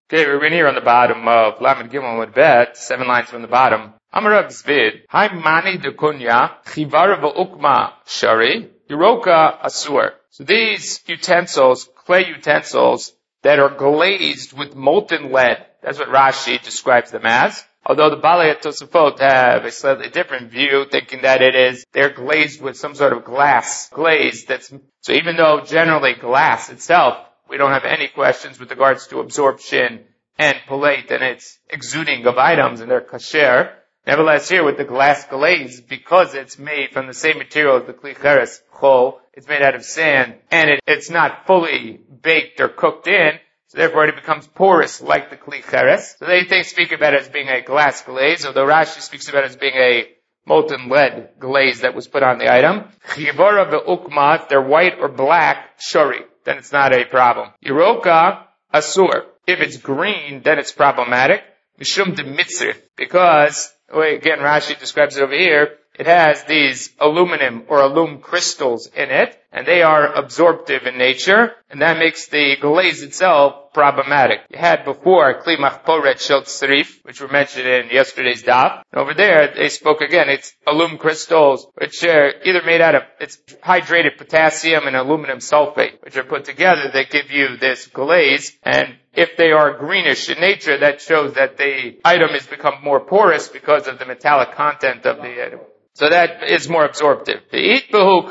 Okay, we're going here on the bottom of Lamed Gimel with Bet, 7 lines from the bottom. Amarav Zvid, Hai Mani de Kunya, Chivara V'ukma Shari, Yiroka Asur. So these utensils, clay utensils, that are glazed with molten lead, that's what Rashi describes them as. Although the Balei Tosafot have a slightly different view, thinking that they're glazed with some sort of glass glaze so even though generally glass itself, we don't have any questions with regards to absorption and polate and its exuding of items and their kasher. Nevertheless, here with the glass glaze, because it's made from the same material as the kli cheres chol, it's made out of sand, and it's not fully baked or cooked in, so therefore it becomes porous like the kli cheres. So they speak about it as being a glass glaze, although Rashi speaks about it as being a molten lead glaze that was put on the item. Chivara ve'ukma, if they're white or black, shari, then it's not a problem. Yiroka asur. If it's green, then it's problematic. Mishum de mitzrif, because, again, Rashi describes it over here, it has these aluminum or alum crystals in it, and they are absorptive in nature, and that makes the glaze itself problematic. You had before Kli Machporet Shel Tzrif, which were mentioned in yesterday's daf. And over there, they spoke again, it's alum crystals, which are either made out of, it's hydrated potassium and aluminum sulfate, which are put together that give you this glaze, and if they are greenish in nature, that shows that the item has become more porous because of the metallic content of the item. So that is more absorptive. If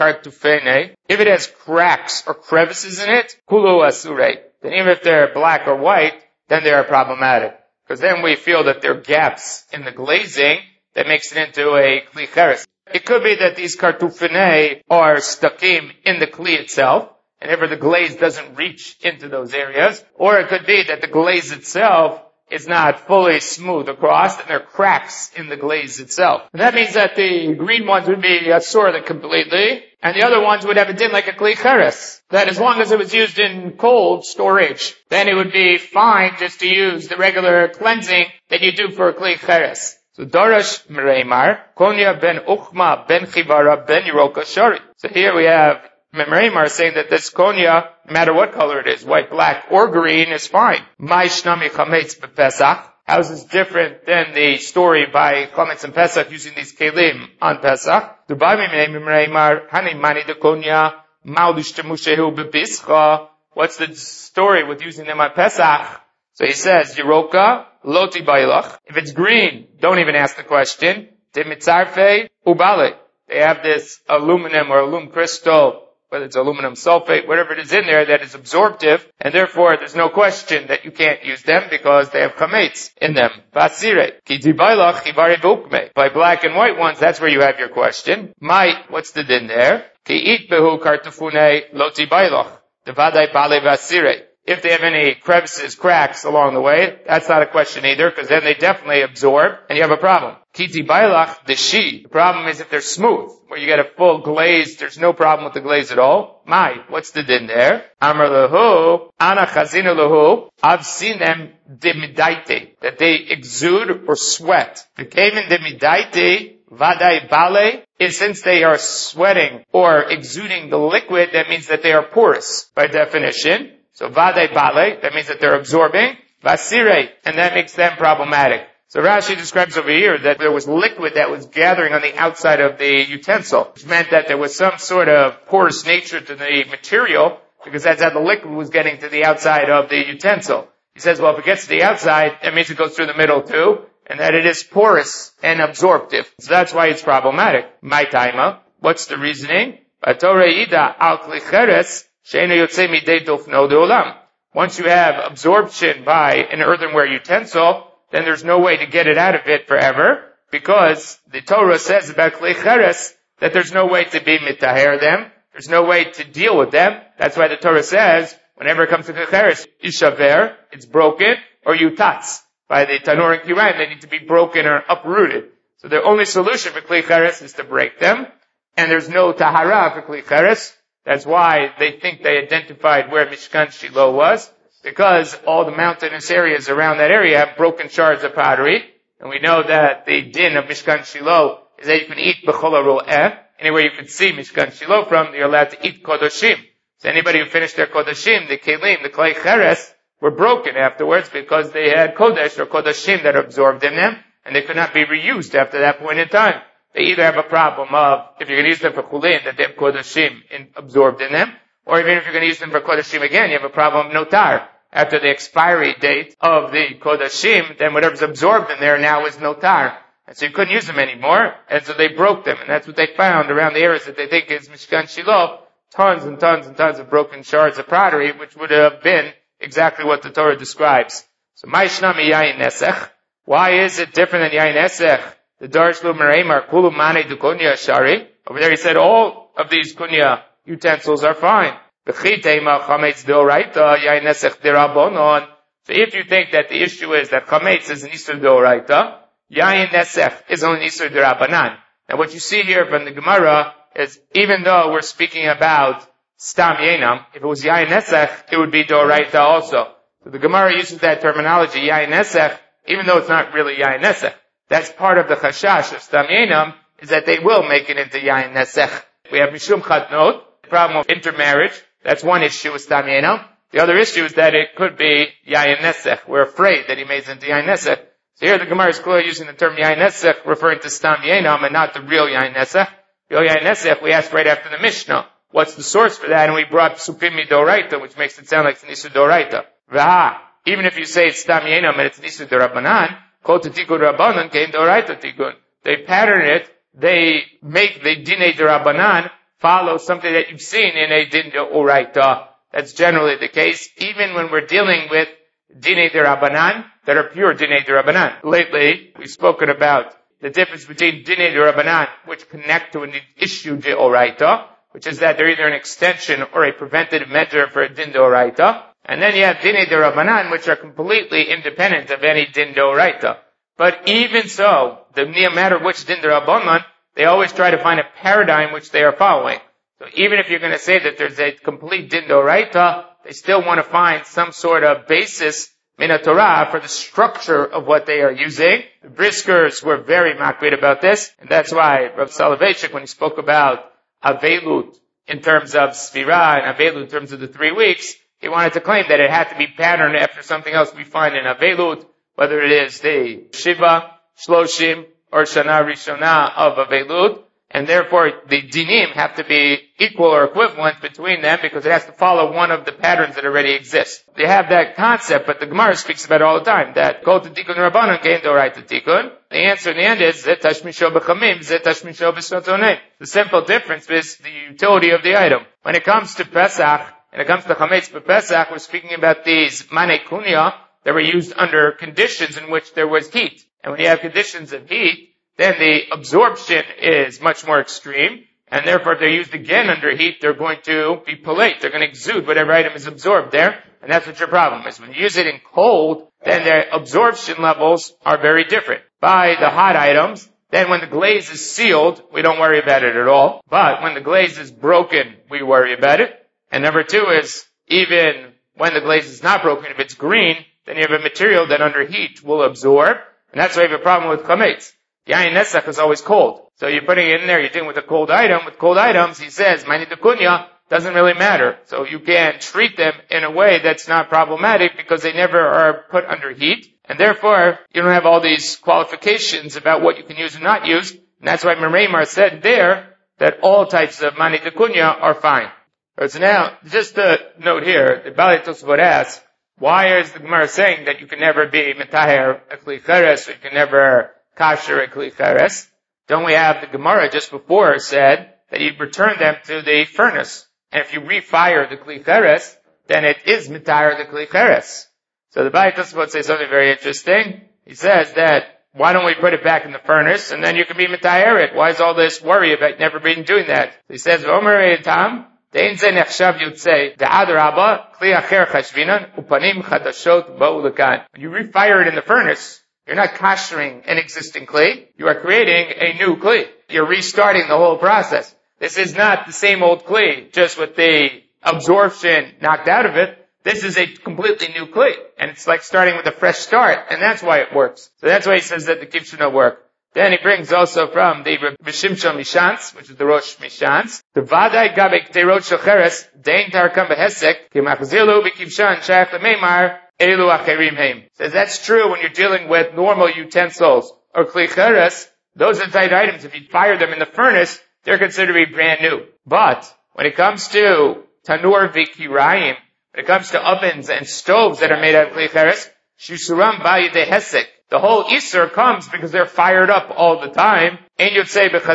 it has cracks or crevices in it, kulu asure. Then even if they're black or white, then they are problematic. Because then we feel that there are gaps in the glazing that makes it into a kli cheres. It could be that these kartufene are stukim in the kli itself, and ever the glaze doesn't reach into those areas. Or it could be that the glaze itself is not fully smooth across, and there are cracks in the glaze itself. And that means that the green ones would be asur completely, and the other ones would have a din like a kli cheres. That as long as it was used in cold storage, then it would be fine just to use the regular cleansing that you do for a kli cheres. So Darash Mereimar, Konya ben Uchma ben Chivara ben Yiroka Shari. So here we have Mereimar saying that this konya, no matter what color it is, white, black, or green, is fine. Ma'ishnami chametz b'Pesach. How is this different than the story by chametz and Pesach using these kelim on Pesach? What's the story with using them on Pesach? So he says, Yiroka, loti bailach. If it's green, don't even ask the question. Timitzarfe ubale. They have this aluminum or alum crystal, whether it's aluminum sulfate, whatever it is in there that is absorptive, and therefore there's no question that you can't use them because they have chametz in them. Basire, ki dibailach chivari vukme. By black and white ones, that's where you have your question. What's the din there? Ki it behu kartufune lo tibailach. Devadai bale vasire. If they have any crevices, cracks along the way, that's not a question either, because then they definitely absorb, and you have a problem. Kiti bailach deshi. The problem is if they're smooth, where you get a full glaze, there's no problem with the glaze at all. What's the din there? Amar lahu, ana chazina lahu, I've seen them demidaite, that they exude or sweat. The kaven demidaite, vadai bale, is since they are sweating or exuding the liquid, that means that they are porous, by definition. So vadei bale, that means that they're absorbing. Vasire, and that makes them problematic. So Rashi describes over here that there was liquid that was gathering on the outside of the utensil, which meant that there was some sort of porous nature to the material, because that's how the liquid was getting to the outside of the utensil. He says, well, if it gets to the outside, that means it goes through the middle too, and that it is porous and absorptive. So that's why it's problematic. My taima, what's the reasoning? Al kli cheres, once you have absorption by an earthenware utensil, then there's no way to get it out of it forever, because the Torah says about kli cheres that there's no way to be mitaher them, there's no way to deal with them. That's why the Torah says, whenever it comes to kli cheres, ishaver, it's broken, or yutatz. By the Tanur and Kiran, they need to be broken or uprooted. So the only solution for kli cheres is to break them, and there's no tahara for kli cheres. That's why they think they identified where Mishkan Shiloh was, because all the mountainous areas around that area have broken shards of pottery, and we know that the din of Mishkan Shiloh is that you can eat b'chol haro'eh. Anywhere you can see Mishkan Shiloh from, you're allowed to eat kodoshim. So anybody who finished their kodoshim, the kelim, the klei cheres, were broken afterwards because they had kodesh or kodashim that absorbed in them, and they could not be reused after that point in time. They either have a problem of, if you're going to use them for chulin, that they have kodashim absorbed in them, or even if you're going to use them for kodashim again, you have a problem of notar. After the expiry date of the kodashim, then whatever's absorbed in there now is notar. And so you couldn't use them anymore, and so they broke them. And that's what they found around the areas that they think is Mishkan Shiloh, tons and tons and tons of broken shards of pottery, which would have been exactly what the Torah describes. So, Ma'ishnami Yayin Nesech. Why is it different than Yayin Nesech? The Darsh Lu Mereimar Kulu Mane Du Kunya Shari. Over there he said all of these kunya utensils are fine. So if you think that the issue is that chametz is an isur d'oraita, yayin nesech is only an isur d'rabanan. Now what you see here from the Gemara is, even though we're speaking about stam yenam, if it was yayin nesech, it would be d'oraita also. So the Gemara uses that terminology, yayin nesech, even though it's not really yayin nesech. That's part of the chashash of stam yenam, is that they will make it into yayin nesech. We have mishum chatnot, the problem of intermarriage. That's one issue with stam yenam. The other issue is that it could be yayin nesech. We're afraid that he made it into yayin nesech. So here the Gemara is clearly using the term yayin nesech, referring to stam yenam and not the real yayin nesech. Real yayin nesech, we asked right after the Mishnah, what's the source for that? And we brought supim midoraita, which makes it sound like it's an isur doraita. V'ha, even if you say it's stam yenam and it's an isur dorabanan, kol tikun rabbanan kein doraita tikun. They pattern it, they make the dinei dorabanan follow something that you've seen in a din d'oraita. That's generally the case, even when we're dealing with dinei d'Rabbanan that are pure dinei d'Rabbanan. Lately, we've spoken about the difference between dinei d'Rabbanan, which connect to an issue d'oraita, which is that they're either an extension or a preventative measure for a din d'oraita, and then you have dinei d'Rabbanan, which are completely independent of any din d'oraita. But even so, no matter which din d'Rabbanan, they always try to find a paradigm which they are following. So even if you're going to say that there's a complete din d'oraita, they still want to find some sort of basis min Torah for the structure of what they are using. The Briskers were very makbid about this, and that's why Rav Soloveitchik, when he spoke about Avelut in terms of Sfirah and Avelut in terms of the 3 weeks, he wanted to claim that it had to be patterned after something else we find in Avelut, whether it is the Shiva, Shloshim, or Shana Rishona of Avelut, and therefore the dinim have to be equal or equivalent between them because it has to follow one of the patterns that already exist. They have that concept, but the Gemara speaks about it all the time, that kol tikun rabbanan kein doraita tikun. The answer in the end is zet tashmisho b'chamim, zet tashmisho b'sotonim. The simple difference is the utility of the item. When it comes to Pesach, and it comes to chametz b'Pesach, we're speaking about these mane kunya that were used under conditions in which there was heat. And when you have conditions of heat, then the absorption is much more extreme, and therefore if they're used again under heat, they're going to be polite. They're going to exude whatever item is absorbed there, and that's what your problem is. When you use it in cold, then their absorption levels are very different. By the hot items, then when the glaze is sealed, we don't worry about it at all. But when the glaze is broken, we worry about it. And number 2 is, even when the glaze is not broken, if it's green, then you have a material that under heat will absorb, and that's why you have a problem with chametz. Yayin nesach is always cold. So you're putting it in there, you're dealing with a cold item. With cold items, he says, mani d'kunya doesn't really matter. So you can treat them in a way that's not problematic because they never are put under heat. And therefore, you don't have all these qualifications about what you can use and not use. And that's why Mereimar said there that all types of mani d'kunya are fine. So now, just a note here, the Balei Tosfot asks, why is the Gemara saying that you can never be metaher a kli cheres, or you can never kasher a kli cheres? Don't we have the Gemara just before said that you return them to the furnace, and if you refire the kli cheres, then it is metaher the kli cheres. So the Balei Tosfot says something very interesting. He says that why don't we put it back in the furnace and then you can be metaher it? Why is all this worry about never being doing that? He says Omer Tam. When you refire it in the furnace, you're not kashering an existing kli, you are creating a new kli. You're restarting the whole process. This is not the same old kli, just with the absorption knocked out of it. This is a completely new kli, and it's like starting with a fresh start, and that's why it works. So that's why he says that the kivshuna work. Then he brings also from the B'Shimshon Mishans, which is the Rosh Mishans, the Vadai Gabek Teirot Shocheres, Dein Tarkam Behesek, Kimachzilu B'Kivshan Shach Lemeimar, elu acherim heim. Says that's true when you're dealing with normal utensils or kli cheres. Those are the type of items. If you fire them in the furnace, they're considered to be brand new. But when it comes to tanur v'kirayim, when it comes to ovens and stoves that are made out of kli cheres, shusuram ba'yidei hesek. The whole Isser comes because they're fired up all the time. And you'd say, and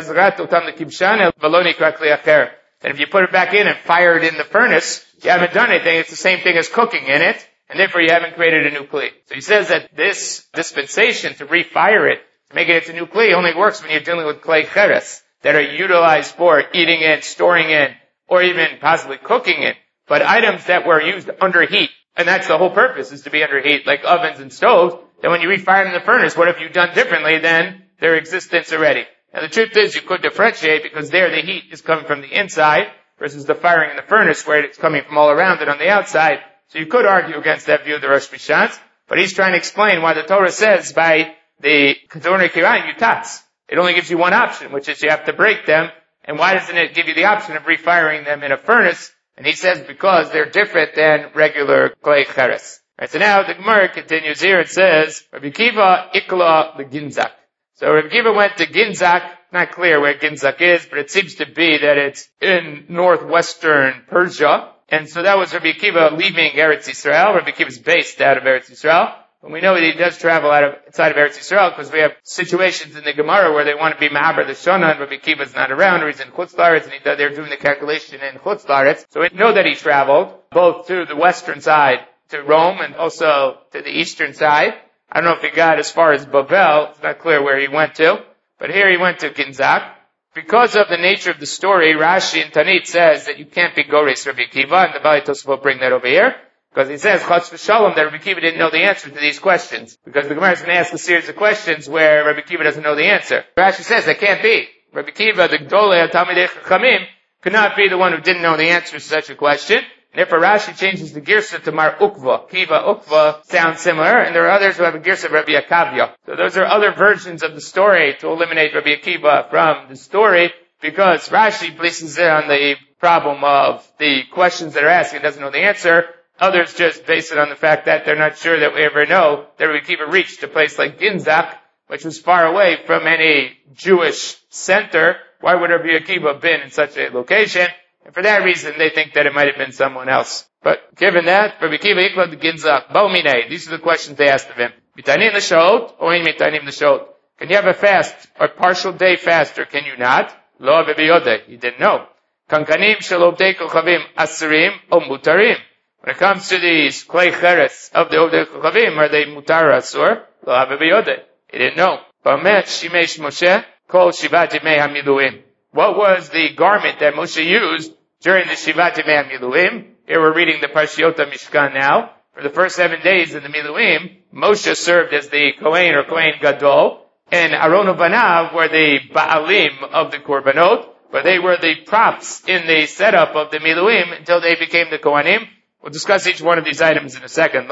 if you put it back in and fire it in the furnace, you haven't done anything. It's the same thing as cooking in it, and therefore you haven't created a new kli. So he says that this dispensation to refire it, to make it into new kli, only works when you're dealing with klei cheres that are utilized for eating in, storing in, or even possibly cooking in. But items that were used under heat, and that's the whole purpose, is to be under heat, like ovens and stoves. Then when you refire in the furnace, what have you done differently than their existence already? Now the truth is you could differentiate because there the heat is coming from the inside versus the firing in the furnace where it's coming from all around it on the outside. So you could argue against that view of the Rosh Mishans, but he's trying to explain why the Torah says by the Kedorner Kirayim Yutatz. It only gives you one option, which is you have to break them, and why doesn't it give you the option of refiring them in a furnace? And he says because they're different than regular klei cheres. Right, so now the Gemara continues here. It says, Rabbi Kiva ikla the Ginzak. So Rabbi Kiva went to Ginzak. Not clear where Ginzak is, but it seems to be that it's in northwestern Persia. And so that was Rabbi Kiva leaving Eretz Yisrael. Rabbi Kiva is based out of Eretz Yisrael. But we know that he does travel outside of Eretz Yisrael because we have situations in the Gemara where they want to be Ma'aber the Shana and Rabbi Kiva is not around or he's in Chutz La'aretz and they're doing the calculation in Chutz La'aretz. So we know that he traveled both to the western side to Rome and also to the eastern side. I don't know if he got as far as Bavel. It's not clear where he went to. But here he went to Ginzak. Because of the nature of the story, Rashi and Tanit says that you can't be Gores Rabbi Kiva, and the Bali Tosafot will bring that over here. Because he says, Chutz v'Shalom, that Rabbi Kiva didn't know the answer to these questions. Because the Gemara is going to ask a series of questions where Rabbi Kiva doesn't know the answer. Rashi says that can't be. Rabbi Kiva, the Gdolei Talmidei Chachamim, could not be the one who didn't know the answer to such a question. And therefore Rashi changes the Girsa to Mar Ukva. Kiva, Ukva sound similar, and there are others who have a Girsa of Rabbi Akavya. So those are other versions of the story to eliminate Rabbi Akiva from the story, because Rashi places it on the problem of the questions that are asked and doesn't know the answer. Others just base it on the fact that they're not sure that we ever know that Rabbi Akiva reached a place like Ginzak, which was far away from any Jewish center. Why would Rabbi Akiva have been in such a location? And for that reason, they think that it might have been someone else. But given that, Rabbi Akiva Ikla the Ginzak, Baumine, these are the questions they asked of him. Mitanim l'shot, or in mitanim l'shot. Can you have a fast, or partial day fast, or can you not? Lo b'biyodeh, he didn't know. Kankanim shalobdei kochavim asirim, o mutarim. When it comes to these klei cheres of the obdei kochavim, are they mutar or asur? Lo b'biyodeh, he didn't know. Ba'met shimesh Moshe, kol shivat yimei hamiluim. What was the garment that Moshe used during the Shivat Yemei HaMiluim? Here we're reading the Parshiot Mishkan now. For the first 7 days in the Miluim, Moshe served as the Kohen or Kohen Gadol, and Aaron Banav were the Baalim of the Korbanot, but they were the props in the setup of the Miluim until they became the Kohanim. We'll discuss each one of these items in a second.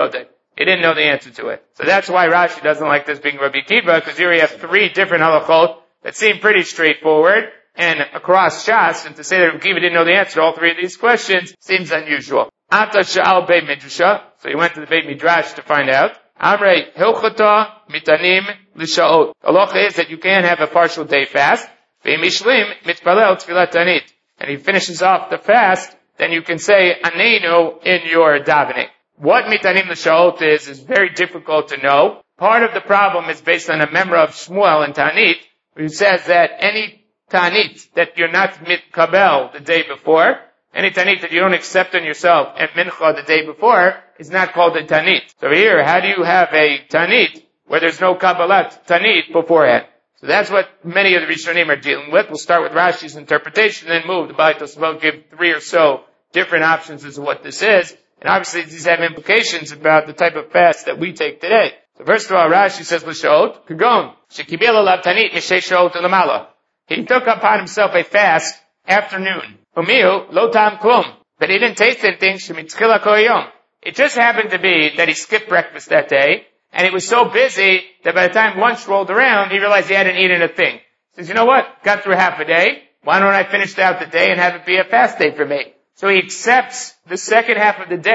He didn't know the answer to it. So that's why Rashi doesn't like this being Rabbi Akiva, because here he has 3 different halachot that seem pretty straightforward and across Shas, and to say that Rabbi Akiva didn't know the answer to all 3 of these questions seems unusual. Ata sha'al Beit Midrasha, so he went to the Beit Midrash to find out. Amrei hilchata mitanim l'sha'ot. The halacha is that you can't have a partial day fast. Ve'mishlim mitpalel tfilat tanit. And he finishes off the fast, then you can say Aneinu in your davening. What mitanim l'sha'ot is very difficult to know. Part of the problem is based on a memra of Shmuel and Tanit, who says that any Tanit that you're not mitkabel the day before, any Tanit that you don't accept on yourself and mincha the day before, is not called a Tanit. So here, how do you have a Tanit where there's no Kabbalat Tanit beforehand? So that's what many of the Rishonim are dealing with. We'll start with Rashi's interpretation, then move. The Bali Tosafot give 3 or so different options as to what this is. And obviously these have implications about the type of fast that we take today. So first of all, Rashi says, L'shot, Kagon, Shekibel alav Tanit Mishei Shot Ulamala. He took upon himself a fast afternoon. Umiu, lo tam klum. But he didn't taste anything, shemitzchila koyom. It just happened to be that he skipped breakfast that day, and he was so busy that by the time lunch rolled around, he realized he hadn't eaten a thing. He says, you know what? Got through half a day. Why don't I finish out the day and have it be a fast day for me? So he accepts the second half of the day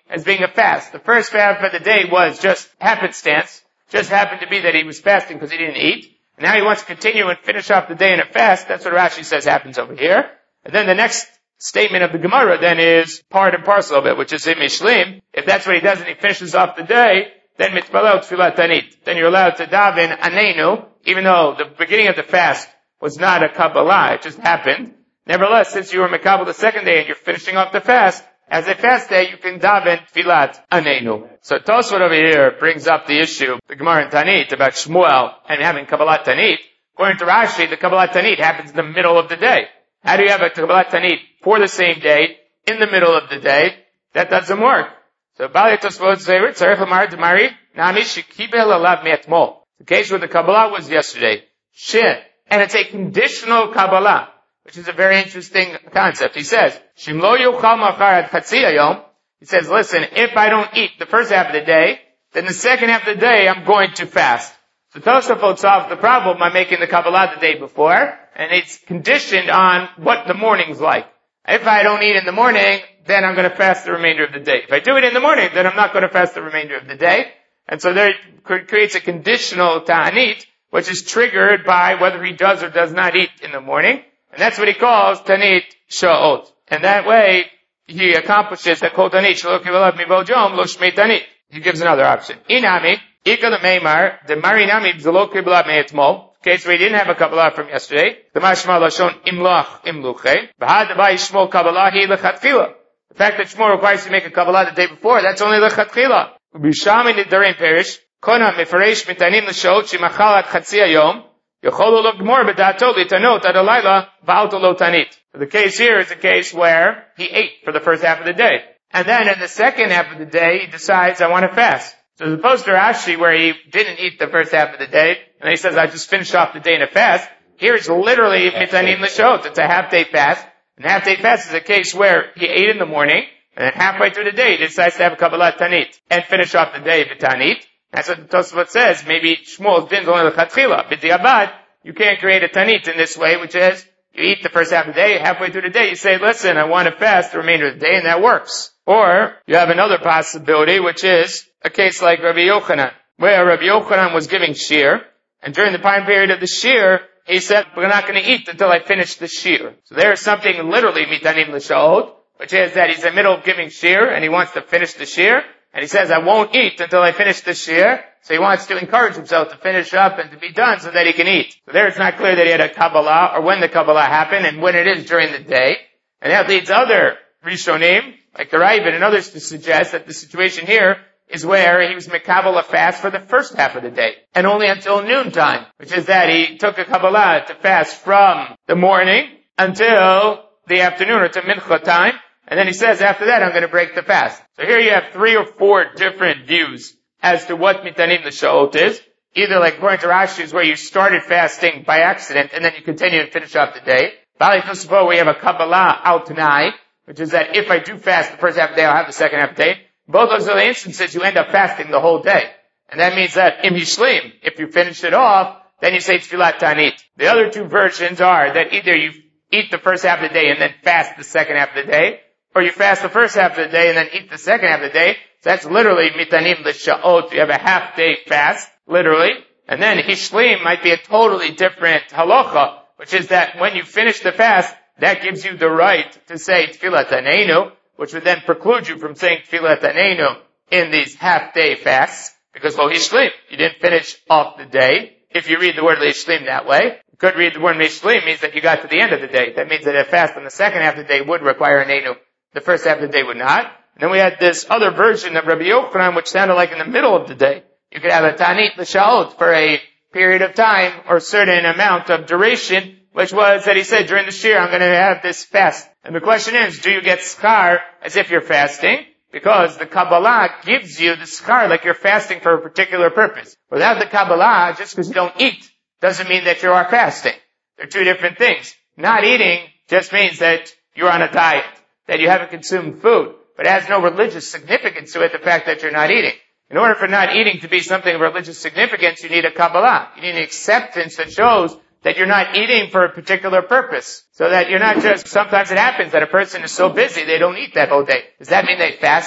as being a fast. The first half of the day was just happenstance, just happened to be that he was fasting because he didn't eat. And now he wants to continue and finish off the day in a fast. That's what Rashi says happens over here. And then the next statement of the Gemara then is part and parcel of it, which is in Mishlim. If that's what he does and he finishes off the day, then mitpalel tfilat tanit. Then you're allowed to daven anenu, even though the beginning of the fast was not a Kabbalah, it just happened. Nevertheless, since you were Mekabel the second day and you're finishing off the fast, as a fast day, you can daven tfilat anenu. So Tosfot over here brings up the issue, the Gemara in Tanit, about Shmuel and having Kabbalat Tanit. According to Rashi, the Kabbalat Tanit happens in the middle of the day. How do you have a Kabbalat Tanit for the same day, in the middle of the day? That doesn't work. So Bali Tosfot says, Tzarech Lamar Demari, Nami Shekibel Alav Me'atmol. The case where the Kabbalah was yesterday. Shit. And it's a conditional Kabbalah, which is a very interesting concept. He says, Shimlo Yochal Machar Ad Chatzi Hayom. He says, listen, if I don't eat the first half of the day, then the second half of the day I'm going to fast. So Tosafot solves the problem by making the Kabbalah the day before, and it's conditioned on what the morning's like. If I don't eat in the morning, then I'm going to fast the remainder of the day. If I do it in the morning, then I'm not going to fast the remainder of the day. And so there creates a conditional ta'anit, which is triggered by whether he does or does not eat in the morning. And that's what he calls tanit sha'ot. And that way, he accomplishes that kol tanit shelo kivelav mibol jom lo shmei tanit. He gives another option. Inami, ikal meimar, the marinami b'zelo kivelav me'etmol. Case where he didn't have a Kabbalah from yesterday. The mashma lashon imlach imluche. B'had dabai shmol Kabbalah hi lechatchila. The fact that Shmuel requires you to make a Kabbalah the day before, that's only lechatchila. B'shami nidarim perish. Kona mefaresh mitanim l'shot shemachal ad chatzi hayom. Yocholu lo gmor b'dato litanot ad alayla v'alto lo tanit. So the case here is a case where he ate for the first half of the day. And then in the second half of the day, he decides, I want to fast. So as opposed to Rashi, where he didn't eat the first half of the day, and he says, I just finished off the day in a fast, here it's literally mitanim l'shot. It's a half-day fast. And half-day fast is a case where he ate in the morning, and then halfway through the day, he decides to have a Kabbalah Tanit, and finish off the day with Tanit. That's what the Tosafot says. Maybe Shmuel's din's only l'chatchila. B'diavad, you can't create a Tanit in this way, which is, you eat the first half of the day, halfway through the day, you say, listen, I want to fast the remainder of the day, and that works. Or, you have another possibility, which is a case like Rabbi Yochanan, where Rabbi Yochanan was giving shir, and during the time period of the shir, he said, we're not going to eat until I finish the shir. So there is something literally mitanim l'sha'ot, which is that he's in the middle of giving shir, and he wants to finish the shir, and he says, I won't eat until I finish the shir, so he wants to encourage himself to finish up and to be done so that he can eat. So there it's not clear that he had a Kabbalah, or when the Kabbalah happened, and when it is during the day. And that leads other Rishonim, like the Ravid and others, to suggest that the situation here is where he was Mekabel a fast for the first half of the day, and only until noontime, which is that he took a Kabbalah to fast from the morning until the afternoon, or to Mincha time, and then he says, after that, I'm going to break the fast. So here you have 3 or 4 different views as to what mitanim l'sha'ot is. Either like according to Rashi is where you started fasting by accident, and then you continue and finish off the day. Bali Tosafot, we have a Kabbalah al Tanai, which is that if I do fast the first half of the day, I'll have the second half of the day. Both those are the instances you end up fasting the whole day. And that means that im yishlim, if you finish it off, then you say tfilat tanit. The other 2 versions are that either you eat the first half of the day and then fast the second half of the day, or you fast the first half of the day and then eat the second half of the day. So that's literally mitanim l'sha'ot. You have a half-day fast, literally. And then hishlim might be a totally different halacha, which is that when you finish the fast, that gives you the right to say tfilat anenu, which would then preclude you from saying tfilat anenu in these half-day fasts, because lo hishlim, you didn't finish off the day. If you read the word hishlim that way, you could read the word hishlim means that you got to the end of the day. That means that a fast on the second half of the day would require an enu. The first half of the day would not. And then we had this other version of Rabbi Yochanan, which sounded like in the middle of the day. You could have a tanit l'sha'ot for a period of time or certain amount of duration, which was that he said during the shir, I'm going to have this fast. And the question is, do you get schar as if you're fasting? Because the Kabbalah gives you the schar like you're fasting for a particular purpose. Without the Kabbalah, just because you don't eat, doesn't mean that you are fasting. They're 2 different things. Not eating just means that you're on a diet, that you haven't consumed food, but it has no religious significance to it, the fact that you're not eating. In order for not eating to be something of religious significance, you need a Kabbalah. You need an acceptance that shows that you're not eating for a particular purpose. So that you're not just, sometimes it happens that a person is so busy they don't eat that whole day. Does that mean they fasted?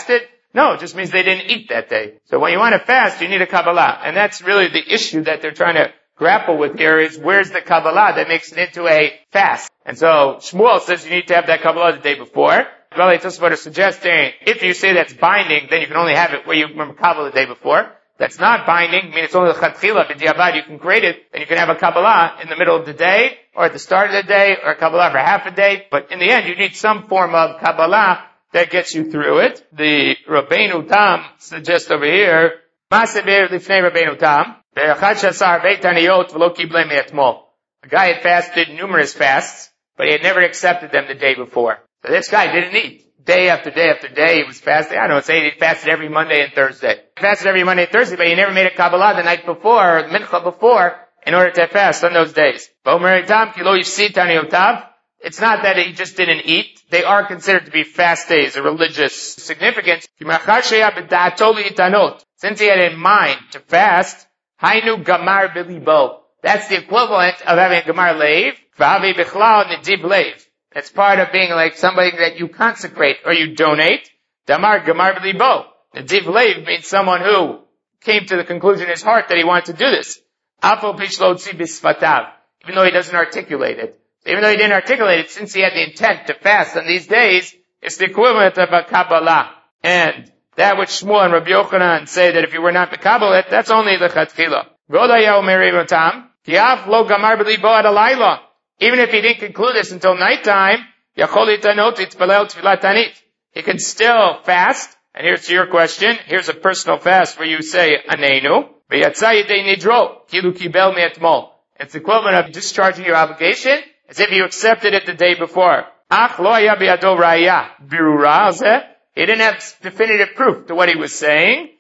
No, it just means they didn't eat that day. So when you want to fast, you need a Kabbalah. And that's really the issue that they're trying to grapple with here is where's the Kabbalah that makes it into a fast. And so Shmuel says you need to have that Kabbalah the day before. Valley Tosafot is suggesting if you say that's binding, then you can only have it where you remember Kabbalah the day before. That's not binding, I mean it's only the Chatchila, b'diavad, you can create it, and you can have a Kabbalah in the middle of the day, or at the start of the day, or a Kabbalah for half a day. But in the end, you need some form of Kabbalah that gets you through it. The Rabbeinu Tam suggests over here, Masebir lifnei Rabbeinu Tam, ve'achad shasar beitaniyot v'lo kiblei me'etmol. A guy had fasted numerous fasts, but he had never accepted them the day before. So this guy didn't eat. Day after day after day, he was fasting. I don't say he fasted every Monday and Thursday. He fasted every Monday and Thursday, but he never made a Kabbalah the night before, or the Mincha before, in order to fast on those days. It's not that he just didn't eat. They are considered to be fast days, a religious significance. Since he had in mind to fast, Hainu Gamar Bilibo. That's the equivalent of having a Gamar Leiv, V'avi Bichlal Nediv Leiv. It's part of being like somebody that you consecrate or you donate. Damar Gamar Bilibo. Nediv Leiv means someone who came to the conclusion in his heart that he wanted to do this. Afo Pishlotzi Bisfatav. Even though he doesn't articulate it. Even though he didn't articulate it, since he had the intent to fast on these days, it's the equivalent of a Kabbalah. And that which Shmuel and Rabbi Yochanan say that if you were not the Kabbalah, that's only the Chatchila. Even if he didn't conclude this until nighttime, he can still fast. And here's to your question. Here's a personal fast where you say, Aneinu. It's the equivalent of discharging your obligation as if you accepted it the day before. He didn't have definitive proof to what he was saying.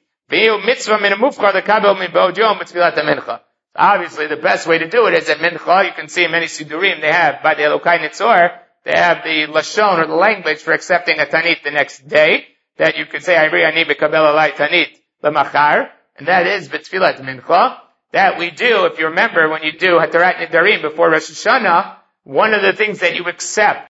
Obviously, the best way to do it is at Mincha. You can see in many Sidurim, they have, by the Elokai Nitzor, they have the Lashon or the language for accepting a Tanit the next day, that you can say, Ayri ani bekabel alai Tanit l'machar, and that is B'tfilat Mincha. That we do, if you remember, when you do Hatarat Nidarim before Rosh Hashanah, one of the things that you accept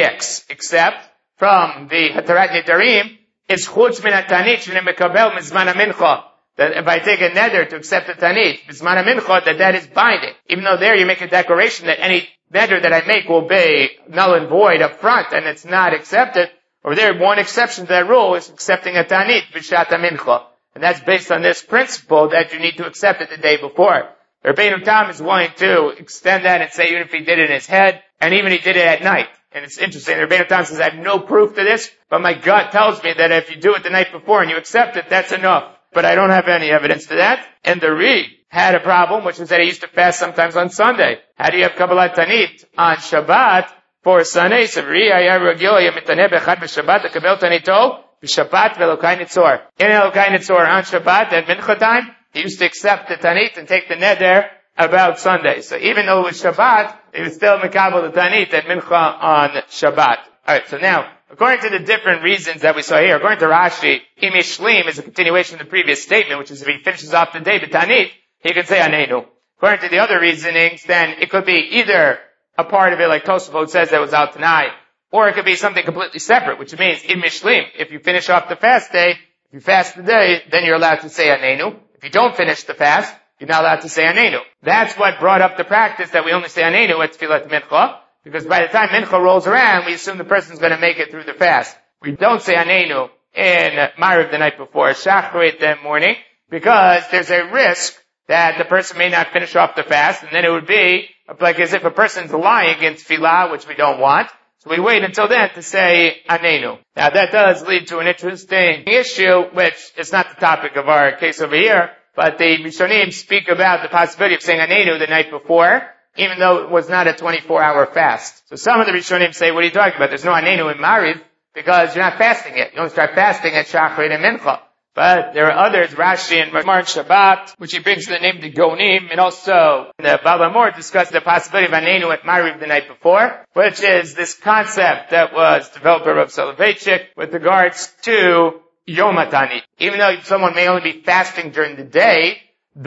from the Hatarat Nidarim is Chutz min HaTanit sh'ne mekabel mizman HaMincha. That if I take a neder to accept the Tanit, mizman HaMincha, that is binding. Even though there you make a declaration that any neder that I make will be null and void up front, and it's not accepted. Over there, one exception to that rule is accepting a Tanit, B'shat HaMincha. And that's based on this principle that you need to accept it the day before. Rabbeinu Tam is willing to extend that and say even if he did it in his head, and even he did it at night. And it's interesting, Rabbeinu Tam says, I have no proof to this, but my gut tells me that if you do it the night before and you accept it, that's enough. But I don't have any evidence to that. And the Ri had a problem, which was that he used to fast sometimes on Sunday. How do you have Kabbalah Tanit on Shabbat for Sunday? So Ri ayar mitaneh bechad b'Shabbat akabel Tanito b'Shabbat v'Elokai Nitzor. In Elokai Nitzor on Shabbat at Mincha time, he used to accept the Tanit and take the neder about Sunday. So even though it was Shabbat, he was still Mekabel the Tanit at Mincha on Shabbat. Alright, so now, according to the different reasons that we saw here, according to Rashi, Imishlim is a continuation of the previous statement, which is if he finishes off the day b'Tanit, he can say Aneinu. According to the other reasonings, then it could be either a part of it like Tosafot says that was Al Tanai, or it could be something completely separate, which means Imishlim. If you finish off the fast day, if you fast the day, then you're allowed to say Aneinu. If you don't finish the fast, you're not allowed to say Aneinu. That's what brought up the practice that we only say Aneinu at Tfilat Mincha, because by the time Mincha rolls around, we assume the person's going to make it through the fast. We don't say Aneinu in Ma'ariv the night before, Shachrit the morning, because there's a risk that the person may not finish off the fast, and then it would be like as if a person's lying in Tfilah, which we don't want. So we wait until then to say Aneinu. Now that does lead to an interesting issue, which is not the topic of our case over here, but the Rishonim speak about the possibility of saying Aneinu the night before, even though it was not a 24-hour fast. So some of the Rishonim say, what are you talking about? There's no Aneinu in Mariv, because you're not fasting yet. You don't start fasting at Shachrit and Mincha. But there are others, Rashi and Mar Shabbat, which he brings the name to Gonim, and also the Baba Mor discussed the possibility of Aneinu at Mariv the night before, which is this concept that was developed by Rav Soloveitchik with regards to Yom HaTanit. Even though someone may only be fasting during the day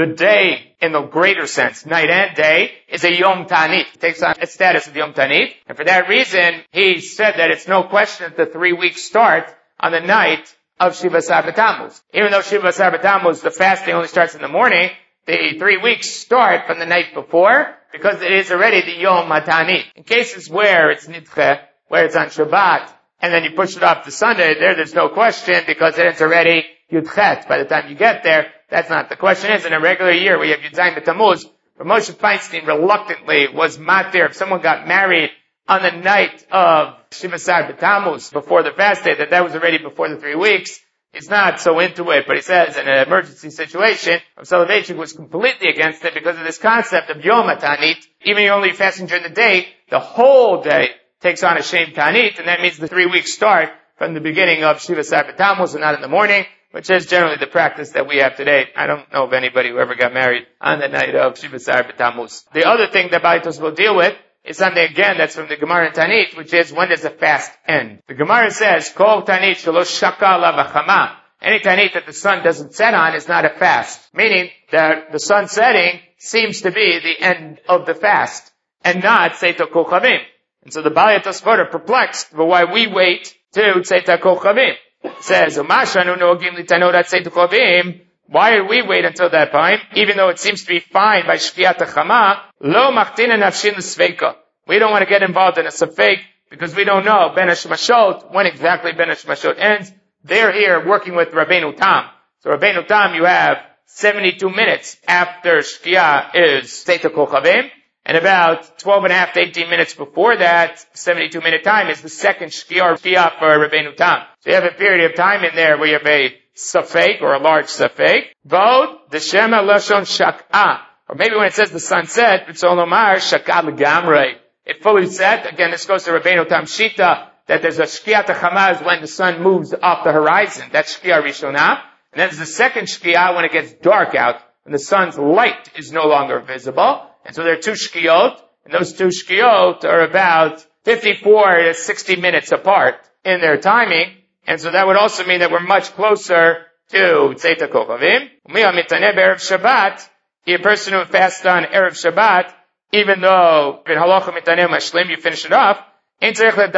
in the greater sense, night and day, is a Yom Tanit. It takes on its status of Yom Tanit. And for that reason, he said that it's no question that the 3 weeks start on the night of Shiva Asar B'Tammuz. Even though Shiva Asar B'Tammuz, the fasting only starts in the morning, the 3 weeks start from the night before, because it is already the Yom HaTanit. In cases where it's Nidche, where it's on Shabbat, and then you push it off to Sunday, there's no question, because then it's already Yudchet. By the time you get there, that's not. The question is, in a regular year, we have Yud Zayin B'Tammuz, but Moshe Feinstein reluctantly was matir. If someone got married on the night of Shiva Asar B'Tammuz, before the fast day, that was already before the 3 weeks, he's not so into it, but he says in an emergency situation, Soloveitchik was completely against it because of this concept of Yom HaTanit. Even if you're only fasting during the day, the whole day takes on a Shem Tanit, and that means the 3 weeks start from the beginning of Shiva Asar B'Tammuz and not in the morning, which is generally the practice that we have today. I don't know of anybody who ever got married on the night of Shiva Asar B'Tammuz. The other thing that Baitos will deal with is something again that's from the Gemara in Tanit, which is when does the fast end? The Gemara says, Kol Tanit shalosh shaka lavachama. Any Tanit that the sun doesn't set on is not a fast. Meaning that the sun setting seems to be the end of the fast, and not Tzeit HaKochavim. And so the Baalei Tosfot are perplexed, but why we wait to Tzeit HaKochavim? It says, why do we wait until that time, even though it seems to be fine by Shkiat HaChama? Lo machtina nafshin l'sveika. We don't want to get involved in a safek because we don't know Ben HaShemashot, when exactly Ben HaShemashot ends. They're here working with Rabbeinu Tam. So Rabbeinu Tam, you have 72 minutes after Shkia is Tzeit HaKochavim, and about 12 and a half to 18 minutes before that, 72 minute time is the second Shkia for Rabbeinu Tam. So you have a period of time in there where you have a safek or a large safek. Vod, the Shema Lashon Shak'ah. Or maybe when it says the sun set, it's Olomar Shak'ah L'gamrei. It fully set. Again, this goes to Rabbeinu Tam Shita, that there's a Shkiat HaChamaz when the sun moves up the horizon. That's Shkia Rishonah. And then there's the second Shkia when it gets dark out, when the sun's light is no longer visible. And so there are two Shkiot, and those two Shkiot are about 54 to 60 minutes apart in their timing. And so that would also mean that we're much closer to Tzeit HaKochavim. Shabbat, a person who fasts on Erev Shabbat, even though in Halacha Mitaneh Mashlim, you finish it off, you don't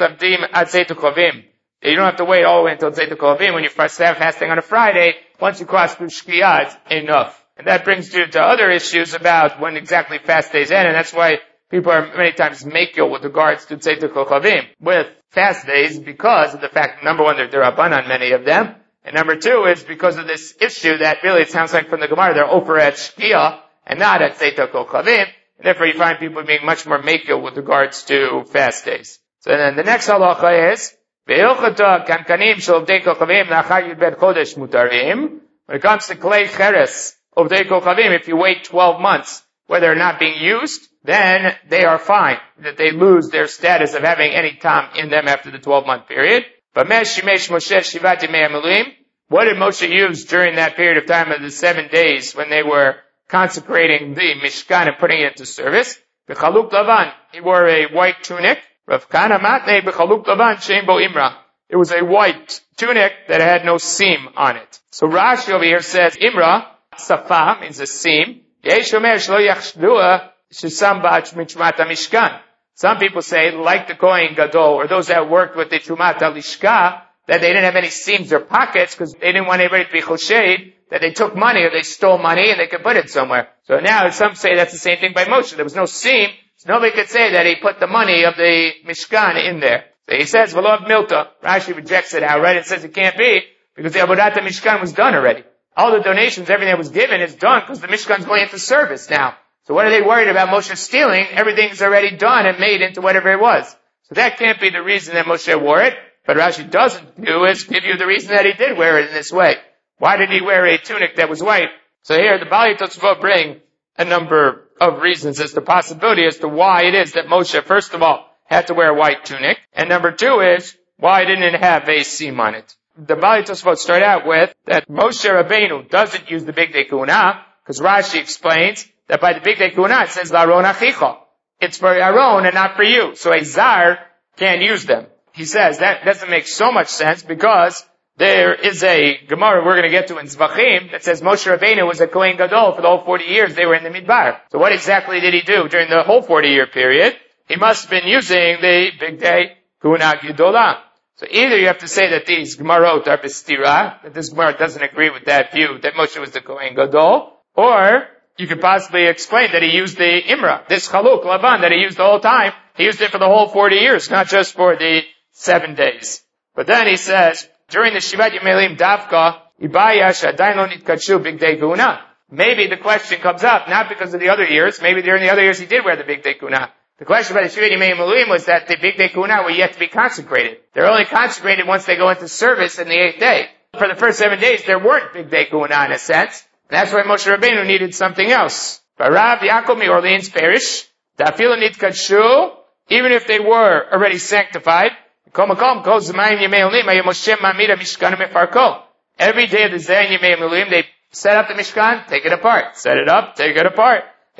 have to wait all the way until Tzeit HaKochavim. When you first have fasting on a Friday, once you cross through Shkia, it's enough. And that brings you to other issues about when exactly fast days end, and that's why people are many times makil with regards to Tzeit HaKochavim with fast days, because of the fact, number one, they're Rabbanan, many of them, and number two is because of this issue that really it sounds like from the Gemara, they're over at Shkia and not at Tzeit HaKochavim, and therefore you find people being much more makil with regards to fast days. So then the next halacha is, when it comes to Klei Cheres, of Dei Kochavim, if you wait 12 months where they're not being used, then they are fine, that they lose their status of having any tam in them after the 12-month period. But what did Moshe use during that period of time of the 7 days when they were consecrating the Mishkan and putting it into service? B'chaluk lavan, he wore a white tunic. Rav Kana matnei b'chaluk lavan shein bo imra. It was a white tunic that had no seam on it. So Rashi over here says imra, Safa means a seam. Some people say, like the Kohen Gadol, or those that worked with the Trumat Lishka, that they didn't have any seams or pockets because they didn't want anybody to be choshed, that they took money or they stole money and they could put it somewhere. So now some say that's the same thing by Moshe. There was no seam, so nobody could say that he put the money of the Mishkan in there. So he says, V'lo Milta. Rashi rejects it outright and says it can't be because the Avodat Mishkan was done already. All the donations, everything that was given is done because the Mishkan's going into service now. So what are they worried about Moshe stealing? Everything's already done and made into whatever it was. So that can't be the reason that Moshe wore it. But Rashi doesn't do is give you the reason that he did wear it in this way. Why did he wear a tunic that was white? So here the Baalei Tosfot bring a number of reasons as the possibility as to why it is that Moshe, first of all, had to wear a white tunic. And number two is why didn't it have a seam on it? The Baalei Tosfot start out with that Moshe Rabbeinu doesn't use the Big Day Kehunah because Rashi explains that by the Big Day Kehunah it says L'Aron Achicha. It's for Aaron and not for you. So a Zar can't use them. He says that doesn't make so much sense because there is a Gemara we're going to get to in Zvachim that says Moshe Rabbeinu was a Kohen Gadol for the whole 40 years they were in the Midbar. So what exactly did he do during the whole 40-year period? He must have been using the Big Day Kehunah Gedolah. So either you have to say that these Gemarot are Bistira, that this Gemara doesn't agree with that view, that Moshe was the Kohen Gadol, or you could possibly explain that he used the Imra, this Chaluk, Lavan, that he used the whole time. He used it for the whole 40 years, not just for the 7 days. But then he says, during the Shivat Yemelim Davka, Ibaya Shadain Lo Nitkadshu Bigdei Kuna. Maybe the question comes up, not because of the other years, maybe during the other years he did wear the Bigdei Kuna. The question about the Shivat Yemelim was that the Bigdei Kuna were yet to be consecrated. They're only consecrated once they go into service in the 8th day. For the first 7 days, there weren't Bigdei Kuna in a sense. And that's why Moshe Rabbeinu needed something else. But Rav Yaakov Orleans Parish, Dafilo Nitkadshu, even if they were already sanctified, every day of the Zayin Yemei Miluim, they set up the Mishkan, take it apart. Set it up, take it apart.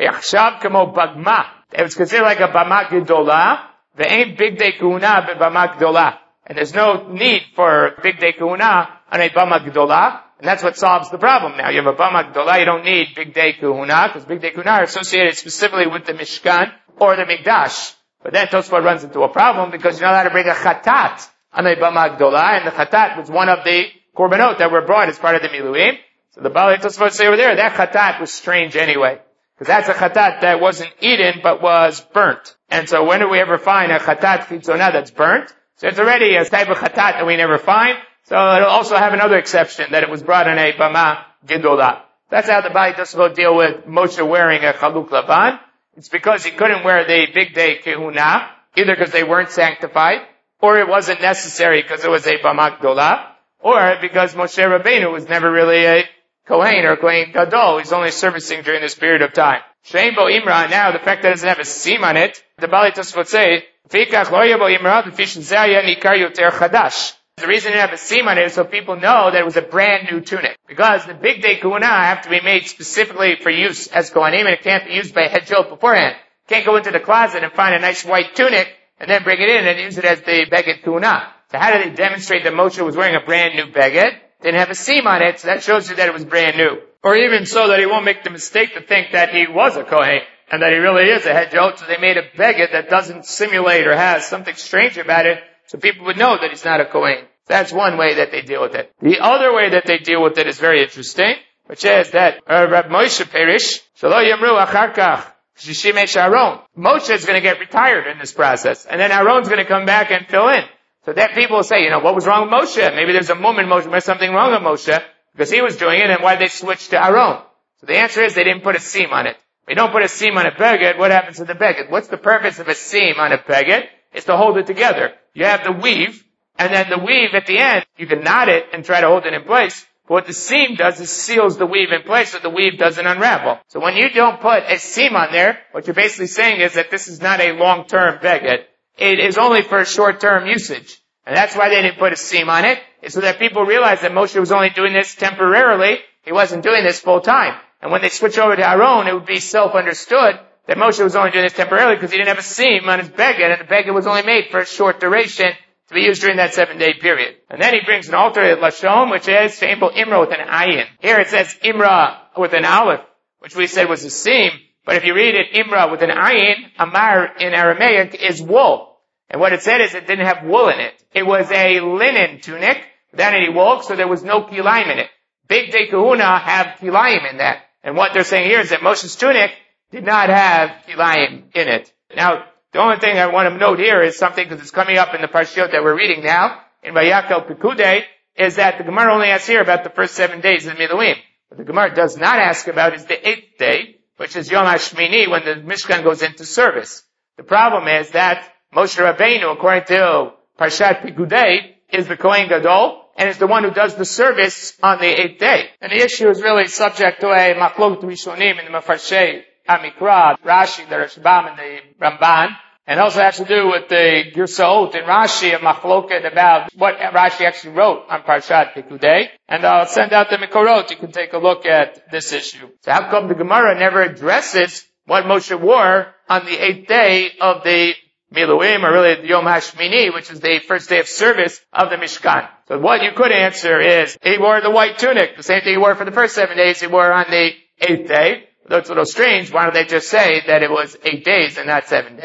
It was considered like a Bama Gedolah. There ain't Bigdei Kuna but Bama Gedolah. And there's no need for Bigdei Kuna on a Bama Gedolah. And that's what solves the problem now. You have a Bama Gedolah, you don't need Bigdei Kuna, because Bigdei Kuna are associated specifically with the Mishkan or the Mikdash. But then Tosfot runs into a problem because you're not allowed to bring a Chatat on a Bama Gedolah, and the Chatat was one of the Korbanot that were brought as part of the Miluim. So the Baalei Tosfot say over there, that Chatat was strange anyway. Because that's a Chatat that wasn't eaten, but was burnt. And so when do we ever find a Chatat Chitzonah that's burnt? So it's already a type of Chatat that we never find. So it'll also have another exception, that it was brought on a Bama Gedolah. That's how the Baalei Tosfot deal with Moshe wearing a Chaluk Lavan. It's because he couldn't wear the Bigdei Kehuna, either because they weren't sanctified, or it wasn't necessary because it was a Bama Gedolah, or because Moshe Rabbeinu was never really a Kohen or Kohen Gadol. He's only servicing during this period of time. Shein bo Imra, now the fact that it doesn't have a seam on it, the Baalei Tosfot say, Fikach lo bo Imra, b'fish zaya nikar yoter chadash. The reason it didn't have a seam on it is so people know that it was a brand new tunic. Because the Bigdei Kuna have to be made specifically for use as Kohanim, and it can't be used by a head jolt beforehand. Can't go into the closet and find a nice white tunic and then bring it in and use it as the Beged Kuna. So how did they demonstrate that Moshe was wearing a brand new Beged? Didn't have a seam on it, so that shows you that it was brand new. Or even so that he won't make the mistake to think that he was a Kohen and that he really is a head jolt, so they made a Beged that doesn't simulate or has something strange about it, so people would know that he's not a Kohen. That's one way that they deal with it. The other way that they deal with it is very interesting, which is that Rab Moshe Perish, Shelo Yamru Achar Kach, Shishimesh Aaron. Moshe is going to get retired in this process, and then Aaron's going to come back and fill in. So that people will say, what was wrong with Moshe? Maybe there's a moment Moshe, there's something wrong with Moshe, because he was doing it, and why did they switch to Aaron? So the answer is they didn't put a seam on it. If you don't put a seam on a beged, what happens to the beged? What's the purpose of a seam on a beged? It's to hold it together. You have the weave, and then the weave at the end, you can knot it and try to hold it in place. But what the seam does is seals the weave in place so the weave doesn't unravel. So when you don't put a seam on there, what you're basically saying is that this is not a long-term beged. It is only for short-term usage. And that's why they didn't put a seam on it, is so that people realize that Moshe was only doing this temporarily. He wasn't doing this full-time. And when they switch over to Aaron, it would be self-understood that Moshe was only doing this temporarily because he didn't have a seam on his beged, and the beged was only made for a short duration to be used during that 7-day period. And then he brings an alternate lashon, which is shameful Imra with an ayin. Here it says Imra with an aleph, which we said was a seam, but if you read it Imra with an ayin, Amar in Aramaic is wool. And what it said is it didn't have wool in it. It was a linen tunic without any wool, so there was no kilayim in it. Bigdei Kehuna have kilayim in that. And what they're saying here is that Moshe's tunic did not have kilayim in it. Now, the only thing I want to note here is something, because it's coming up in the parashiyot that we're reading now, in Vayakel Pekudei, is that the Gemara only asks here about the first 7 days of the Miluim. What the Gemara does not ask about is the 8th day, which is Yom HaShmini, when the Mishkan goes into service. The problem is that Moshe Rabbeinu, according to Parshat Pekudei, is the Kohen Gadol, and is the one who does the service on the 8th day. And the issue is really subject to a Machlokut Rishonim in the Mefarshei HaMikra, Rashi, the Rashbam, and the Ramban. And also has to do with the Girsaot in Rashi, a Machloket about what Rashi actually wrote on Parshat Pekudei. And I'll send out the Mikorot. You can take a look at this issue. So how come the Gemara never addresses what Moshe wore on the 8th day of the Miluim, or really the Yom HaShmini, which is the first day of service of the Mishkan? So what you could answer is, he wore the white tunic, the same thing he wore for the first 7 days, he wore on the 8th day. Though it's a little strange, why don't they just say that it was 8 days and not 7 days?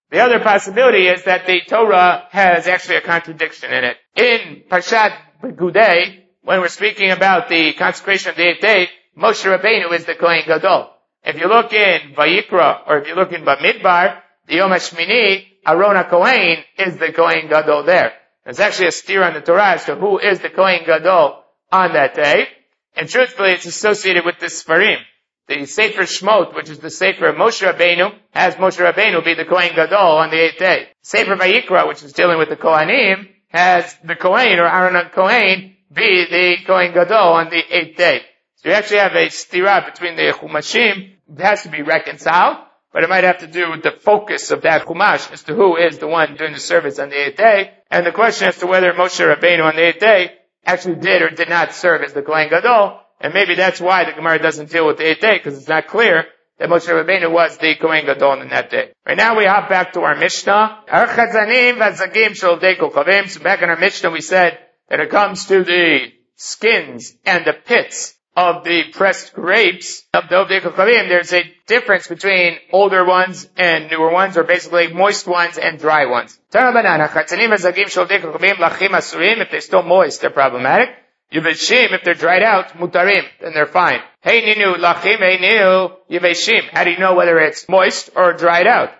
The other possibility is that the Torah has actually a contradiction in it. In Parshat Gudei, when we're speaking about the consecration of the 8th day, Moshe Rabbeinu is the Kohen Gadol. If you look in Vayikra, or if you look in Bamidbar, the Yom HaShmini, Aaron HaKohen is the Kohen Gadol there. There's actually a steer on the Torah as to who is the Kohen Gadol on that day. And truthfully, it's associated with the Sfarim. The Sefer Shmot, which is the Sefer of Moshe Rabbeinu, has Moshe Rabbeinu be the Kohen Gadol on the 8th day. Sefer Vayikra, which is dealing with the Kohanim, has the Kohen, or Aaron HaKohen, be the Kohen Gadol on the 8th day. So you actually have a stira between the Chumashim. It has to be reconciled, but it might have to do with the focus of that Chumash as to who is the one doing the service on the 8th day, and the question as to whether Moshe Rabbeinu on the 8th day actually did or did not serve as the Kohen Gadol, and maybe that's why the Gemara doesn't deal with the 8th day, because it's not clear that Moshe Rabbeinu was the Kohen Gadol on that day. Right now we hop back to our Mishnah. So back in our Mishnah we said that it comes to the skins and the pits of the pressed grapes of the Ovdei Kochavim, there's a difference between older ones and newer ones, or basically moist ones and dry ones. If they're still moist, they're problematic. Yiveshim, if they're dried out, mutarim, then they're fine. Hey ninu lachim, hey ninu yiveshim. How do you know whether it's moist or dried out?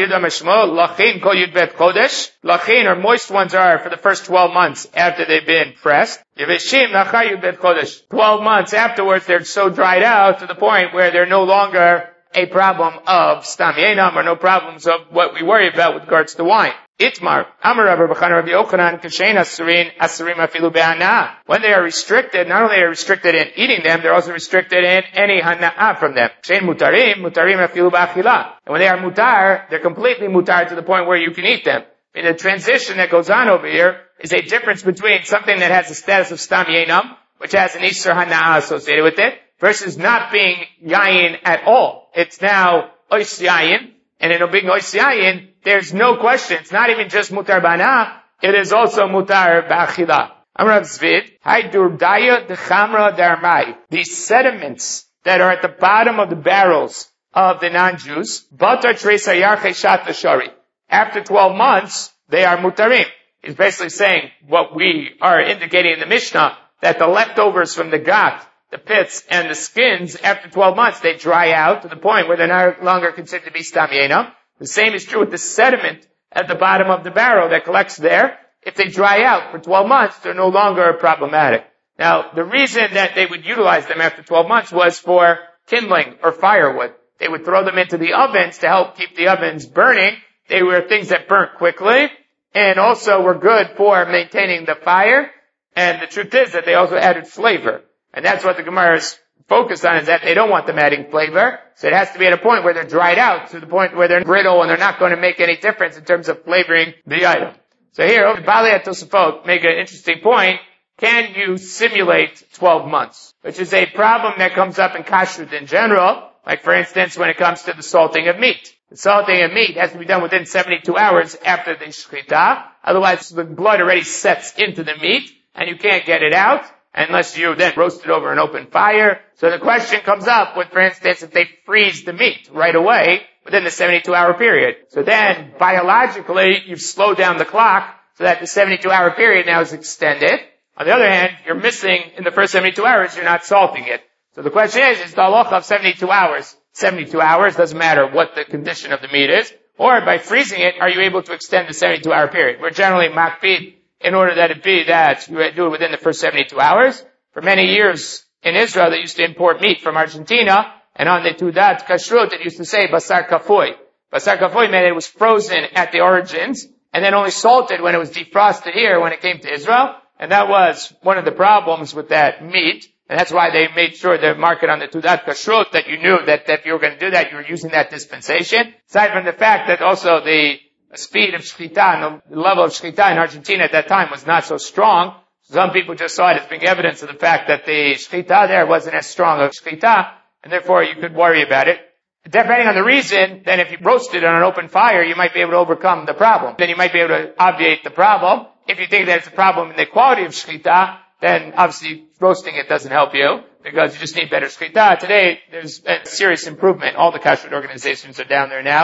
Lachin kol yudbet kodesh. Lachin, or moist ones, are for the first 12 months after they've been pressed. Yeveshim nachar yudbet kodesh. 12 months afterwards, they're so dried out to the point where they're no longer a problem of stam yenam, or no problems of what we worry about with regards to wine. Itmar, Amar Rabbi Rabbi Yochanan, Kashein Asurin, Asurim Afilu Be'anah. When they are restricted, not only are restricted in eating them, they're also restricted in any hana'ah from them. Kashein Mutarim, Mutarim Afilu Ba'achila. And when they are mutar, they're completely mutar to the point where you can eat them. And the transition that goes on over here is a difference between something that has the status of Stam Yenam, which has an Isser hana'ah associated with it, versus not being yayin at all. It's now ois yayin, and in being ois yayin, there's no question. It's not even just mutar bana, it is also mutar ba'achila. Amrav Zvid, Haidurdaya dechamra darmai. These sediments that are at the bottom of the barrels of the non-Jews, batar tresa yarche shat shari. After 12 months, they are mutarim. He's basically saying what we are indicating in the Mishnah, that the leftovers from the gat, the pits and the skins, after 12 months, they dry out to the point where they're no longer considered to be stam yenam. The same is true with the sediment at the bottom of the barrel that collects there. If they dry out for 12 months, they're no longer problematic. Now, the reason that they would utilize them after 12 months was for kindling or firewood. They would throw them into the ovens to help keep the ovens burning. They were things that burnt quickly and also were good for maintaining the fire. And the truth is that they also added flavor. And that's what the Gemara is focused on, is that they don't want them adding flavor. So it has to be at a point where they're dried out, to the point where they're brittle and they're not going to make any difference in terms of flavoring the item. So here, Bali at Tosafot make an interesting point. Can you simulate 12 months? Which is a problem that comes up in kashrut in general. Like for instance, when it comes to the salting of meat. The salting of meat has to be done within 72 hours after the shechita. Otherwise, the blood already sets into the meat and you can't get it out unless you then roast it over an open fire. So the question comes up with, for instance, if they freeze the meat right away within the 72-hour period. So then, biologically, you've slowed down the clock so that the 72-hour period now is extended. On the other hand, you're missing, in the first 72 hours, you're not salting it. So the question is the halacha of 72 hours? 72 hours, doesn't matter what the condition of the meat is. Or by freezing it, are you able to extend the 72-hour period? We're generally makpid in order that it be that you do it within the first 72 hours. For many years in Israel, they used to import meat from Argentina, and on the Tudat Kashrut, it used to say Basar Kafui. Basar Kafui meant it was frozen at the origins, and then only salted when it was defrosted here when it came to Israel. And that was one of the problems with that meat, and that's why they made sure to mark it on the Tudat Kashrut, that you knew that if you were going to do that, you were using that dispensation. Aside from the fact that also the speed of shechita and the level of shechita in Argentina at that time was not so strong. Some people just saw it as being evidence of the fact that the shechita there wasn't as strong of shechita, and therefore you could worry about it. Depending on the reason, then if you roast it on an open fire, you might be able to overcome the problem. Then you might be able to obviate the problem. If you think that it's a problem in the quality of shechita, then obviously roasting it doesn't help you, because you just need better shechita. Today, there's a serious improvement. All the kashrut organizations are down there now,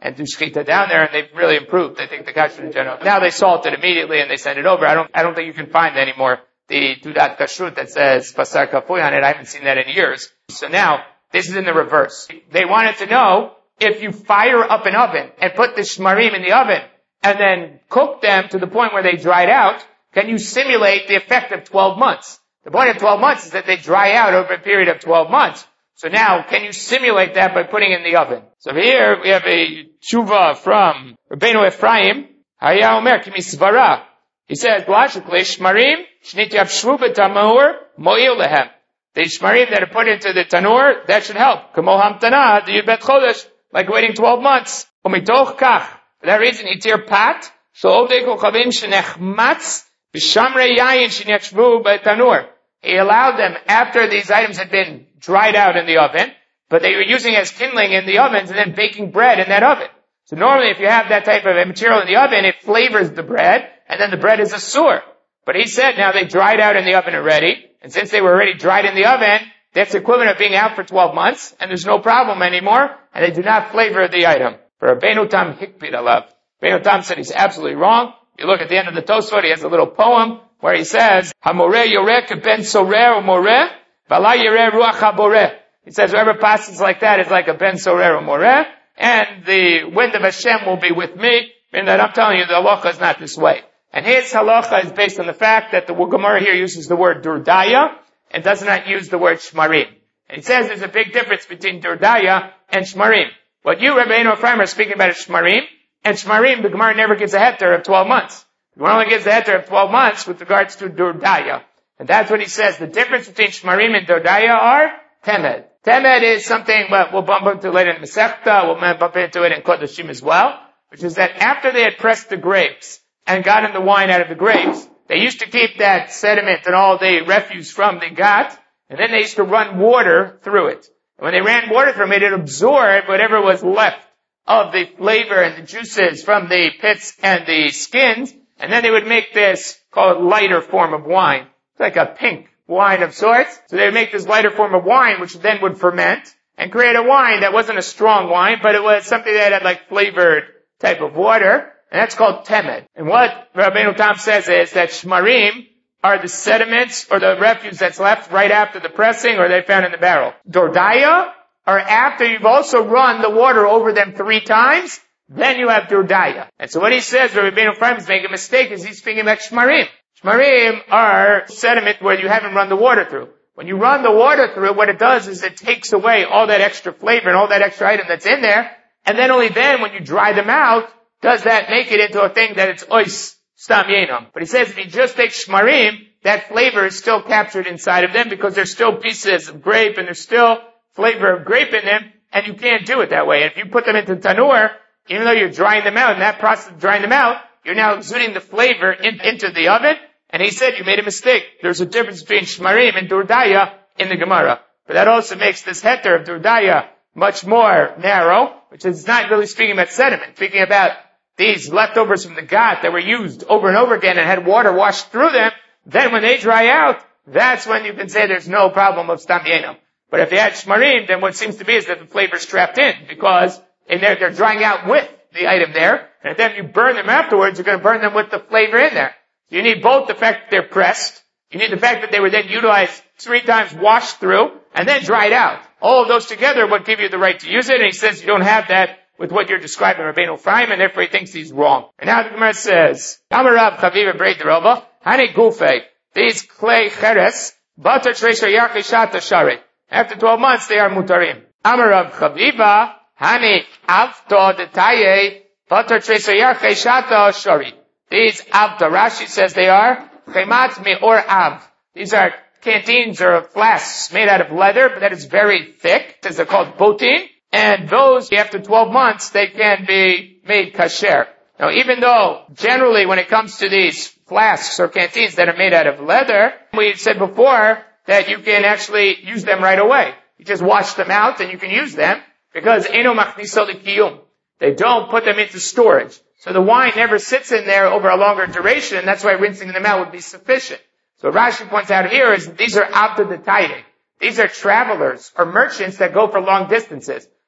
and do shechita down there, and they've really improved. I think the kashrut in general. Now they salt it immediately and they send it over. I don't think you can find anymore the Tudat Kashrut that says Basar Kafui on it. I haven't seen that in years. So now, this is in the reverse. They wanted to know if you fire up an oven and put the shmarim in the oven and then cook them to the point where they dried out, can you simulate the effect of 12 months? The point of 12 months is that they dry out over a period of 12 months. So now, can you simulate that by putting it in the oven? So here we have a tshuva from Rabbeinu Ephraim. Haya Omer Kimi Svara. He says, logically, shmarim shnit yavshvu b'tamur mo'il lehem. The shmarim that are put into the tanur, that should help. Kamo hamtana, the yud chodesh, like waiting 12 months. Umitoch kach. For that reason, itir pat, she'odei kochavim shenechmatz b'shamrei yayin shenechshvu b'tanur. He allowed them, after these items had been dried out in the oven, but they were using as kindling in the ovens and then baking bread in that oven. So normally if you have that type of material in the oven, it flavors the bread, and then the bread is asur. But he said now they dried out in the oven already, and since they were already dried in the oven, that's equivalent of being out for 12 months, and there's no problem anymore, and they do not flavor the item. For Rabbeinu Tam Hikpid Alav. Rabbeinu Tam said he's absolutely wrong. You look at the end of the Tosfot, he has a little poem where he says, HaMoreh yoreh ben sorer umoreh, v'ala yereh ruach haboreh. He says whoever passes like that is like a ben sorer umoreh, and the wind of Hashem will be with me. And that I'm telling you, the halacha is not this way. And his halacha is based on the fact that the Gemara here uses the word durdaya and does not use the word shmarim. And he says there's a big difference between durdaya and shmarim. What you, Rabbeinu Ephraim, are speaking about is shmarim, and shmarim, the Gemara never gives a heter of 12 months. The Gemara only gives a heter of 12 months with regards to durdaya. And that's what he says. The difference between shmarim and durdaya are temed. Temed is something, well, we'll bump into later in Masechta, we'll bump into it in Kodashim as well, which is that after they had pressed the grapes and gotten the wine out of the grapes, they used to keep that sediment and all the refuse from the gat, and then they used to run water through it. And when they ran water through it, it absorbed whatever was left of the flavor and the juices from the pits and the skins, and then they would make this, called lighter form of wine. It's like a pink wine of sorts. So they would make this lighter form of wine, which then would ferment and create a wine that wasn't a strong wine, but it was something that had like flavored type of water, and that's called temed. And what Rabbeinu Tam says is that shmarim are the sediments or the refuse that's left right after the pressing or they found in the barrel. Dordaya are after you've also run the water over them 3 times, then you have dordaya. And so what he says, Rabbeinu Ephraim is making a mistake, is he's speaking about shmarim. Shmarim are sediment where you haven't run the water through. When you run the water through, what it does is it takes away all that extra flavor and all that extra item that's in there, and then only then, when you dry them out, does that make it into a thing that it's ois, stam yenam. But he says if you just take shmarim, that flavor is still captured inside of them because there's still pieces of grape and there's still flavor of grape in them, and you can't do it that way. If you put them into tanur, even though you're drying them out, in that process of drying them out, you're now exuding the flavor into the oven, and he said you made a mistake. There's a difference between shmarim and durdaya in the Gemara. But that also makes this heter of durdaya much more narrow, which is not really speaking about sediment, speaking about these leftovers from the gat that were used over and over again and had water washed through them. Then when they dry out, that's when you can say there's no problem of stam yenam. But if they had shmarim, then what seems to be is that the flavor's trapped in, because in there they're drying out with the item there, and then if you burn them afterwards, you're going to burn them with the flavor in there. So you need both the fact that they're pressed, you need the fact that they were then utilized 3 times, washed through, and then dried out. All of those together would give you the right to use it, and he says you don't have that with what you're describing, Rabbeinu Ephraim, and therefore he thinks he's wrong. And now the Gemara says, Amarav Chaviv Brei Deroba, Hani Gufe, these clay cheres, Batar Tresha Yarchi Shata Shari. After 12 months, they are mutarim. Amarav Chaviva, Hani Avto Detaye, Batar Tresha Yarchi Shata Shari. These Avta, Rashi says they are Chemat Me'or Av. These are canteens or flasks made out of leather, but that is very thick, as they're called botin. And those, after 12 months, they can be made kasher. Now, even though, generally, when it comes to these flasks or canteens that are made out of leather, we said before that you can actually use them right away. You just wash them out and you can use them, because eno machniso likiyum. They don't put them into storage. So the wine never sits in there over a longer duration, and that's why rinsing them out would be sufficient. So Rashi points out here is that these are avta detaye. These are travelers or merchants that go for long distances.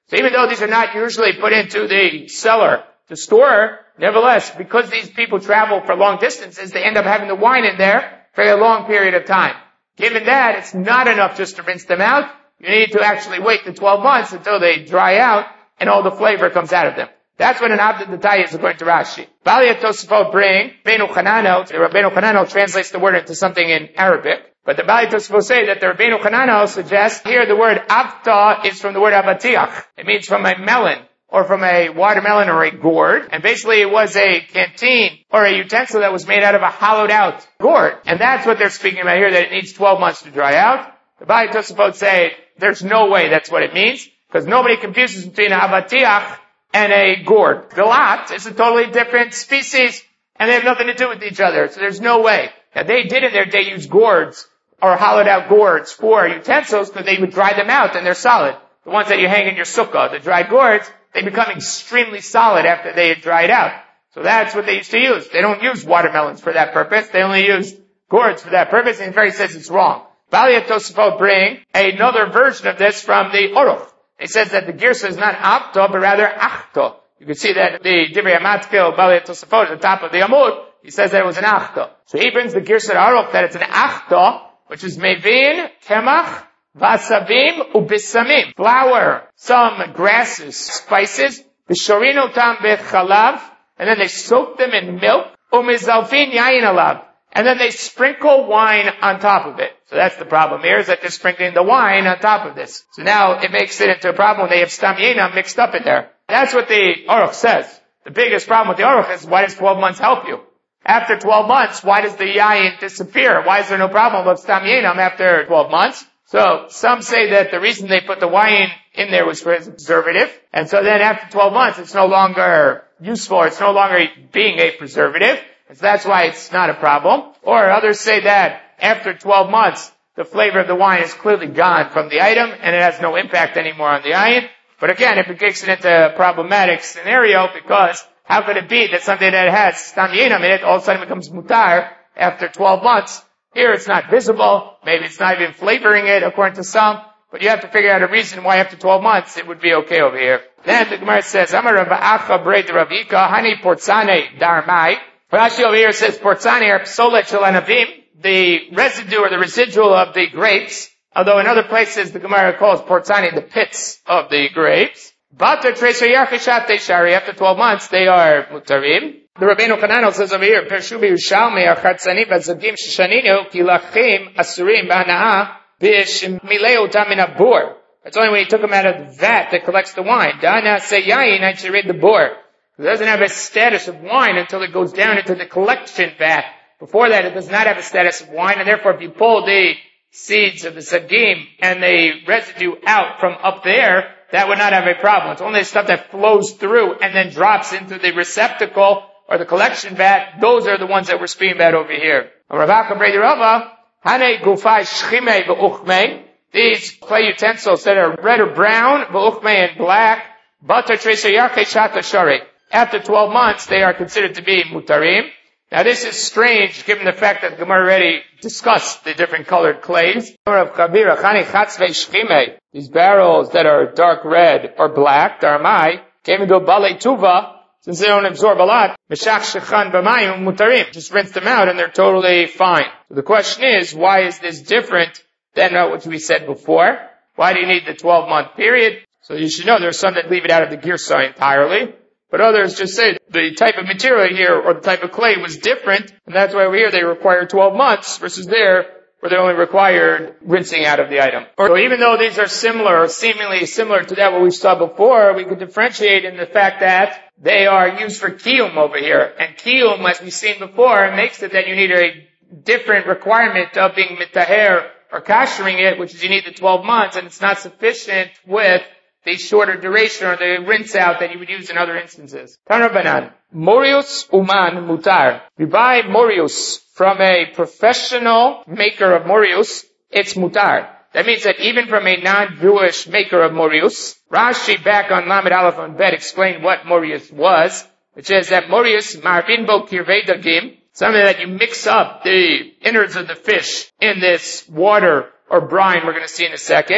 So even though these are not usually put into the cellar to store, nevertheless, because these people travel for long distances, they end up having the wine in there for a long period of time. Given that, it's not enough just to rinse them out. You need to actually wait the 12 months until they dry out and all the flavor comes out of them. That's what an abd detay is according to Rashi. Bali Tosafot bring, Rabbeinu Hananel translates the word into something in Arabic, but the Bali Tosafot say that the Rabbeinu Hananel suggests here the word avta is from the word avatiach. It means from a melon, or from a watermelon or a gourd, and basically it was a canteen or a utensil that was made out of a hollowed out gourd. And that's what they're speaking about here, that it needs 12 months to dry out. The Bali Tosafot say there's no way that's what it means, because nobody confuses between an avatiach and a gourd. Galat is a totally different species, and they have nothing to do with each other, so there's no way. Now they did in their day use gourds, or hollowed out gourds for utensils, because they would dry them out and they're solid. The ones that you hang in your sukkah, the dried gourds, they become extremely solid after they had dried out. So that's what they used to use. They don't use watermelons for that purpose, they only use gourds for that purpose, and Ferry says it's wrong. Bali Tosafot bring another version of this from the Oruch. He says that the girsa is not avta, but rather achto. You can see that the Divrei Matkil, Bali Tosafot, at the top of the Amud, he says that it was an achto. So he brings the girsa to Aruch that it's an achto, which is mevin, kemach, vasavim, ubisamim. Flour, some grasses, spices, b'shorino tam bechalav, and then they soak them in milk, umizalfin yayin alav. And then they sprinkle wine on top of it. So that's the problem here, is that they're sprinkling the wine on top of this. So now it makes it into a problem when they have stam yena mixed up in there. That's what the Aruch says. The biggest problem with the Aruch is, why does 12 months help you? After 12 months, why does the yayin disappear? Why is there no problem of stam yenam after 12 months? So some say that the reason they put the wine in there was for its preservative. And so then after 12 months, it's no longer useful, or it's no longer being a preservative. And so that's why it's not a problem. Or others say that after 12 months, the flavor of the wine is clearly gone from the item, and it has no impact anymore on the ayin. But again, if it kicks it into a problematic scenario, because how could it be that something that has stam yinam in it all of a sudden becomes mutar after 12 months? Here it's not visible, maybe it's not even flavoring it according to some, but you have to figure out a reason why after 12 months it would be okay over here. Then the Gemara says, Amar Rav Acha Breid Ravika, Hani Portzane Darmai. Rashi over here says, Portzane are psolet shel anavim, the residue or the residual of the grapes, although in other places the Gemara calls Portzane the pits of the grapes. Bater Treser Yarchishat Shari, after 12 months they are mutarim. The Rabbeinu Hananel says over here, Pershubi Ushalmi Achatzanim Vazagim Shishaninu Kilachim Asurim Bana'a Bishmileu Tamina Bor. That's only when he took them out of the vat that collects the wine. Dana Seyayin, I should read the bor. It doesn't have a status of wine until it goes down into the collection vat. Before that, it does not have a status of wine, and therefore if you pull the seeds of the sagim and the residue out from up there, that would not have a problem. It's only the stuff that flows through and then drops into the receptacle or the collection vat. Those are the ones that we're speaking about over here. These clay utensils that are red or brown, and black, after 12 months, they are considered to be mutarim. Now this is strange given the fact that the Gemara already discussed the different colored clays. These barrels that are dark red or black, darmai, came into a balei tuva, since they don't absorb a lot, just rinse them out and they're totally fine. So the question is, why is this different than what we said before? Why do you need the 12-month period? So you should know there's some that leave it out of the girsa entirely, but others just say the type of material here or the type of clay was different, and that's why over here they require 12 months versus there where they only required rinsing out of the item. So even though these are similar, or seemingly similar to that what we saw before, we could differentiate in the fact that they are used for kiyum over here. And kiyum, as we've seen before, makes it that you need a different requirement of being mitaher or kashering it, which is you need the 12 months, and it's not sufficient with the shorter duration or the rinse out that you would use in other instances. Tanrabanan, Morius Uman Mutar. You buy Morius from a professional maker of Morius, it's mutar. That means that even from a non-Jewish maker of Morius, Rashi back on Lamed Aleph on Bet explained what Morius was, which is that Morius Marvin Bo Kirvei Dagim, something that you mix up the innards of the fish in this water or brine we're going to see in a second.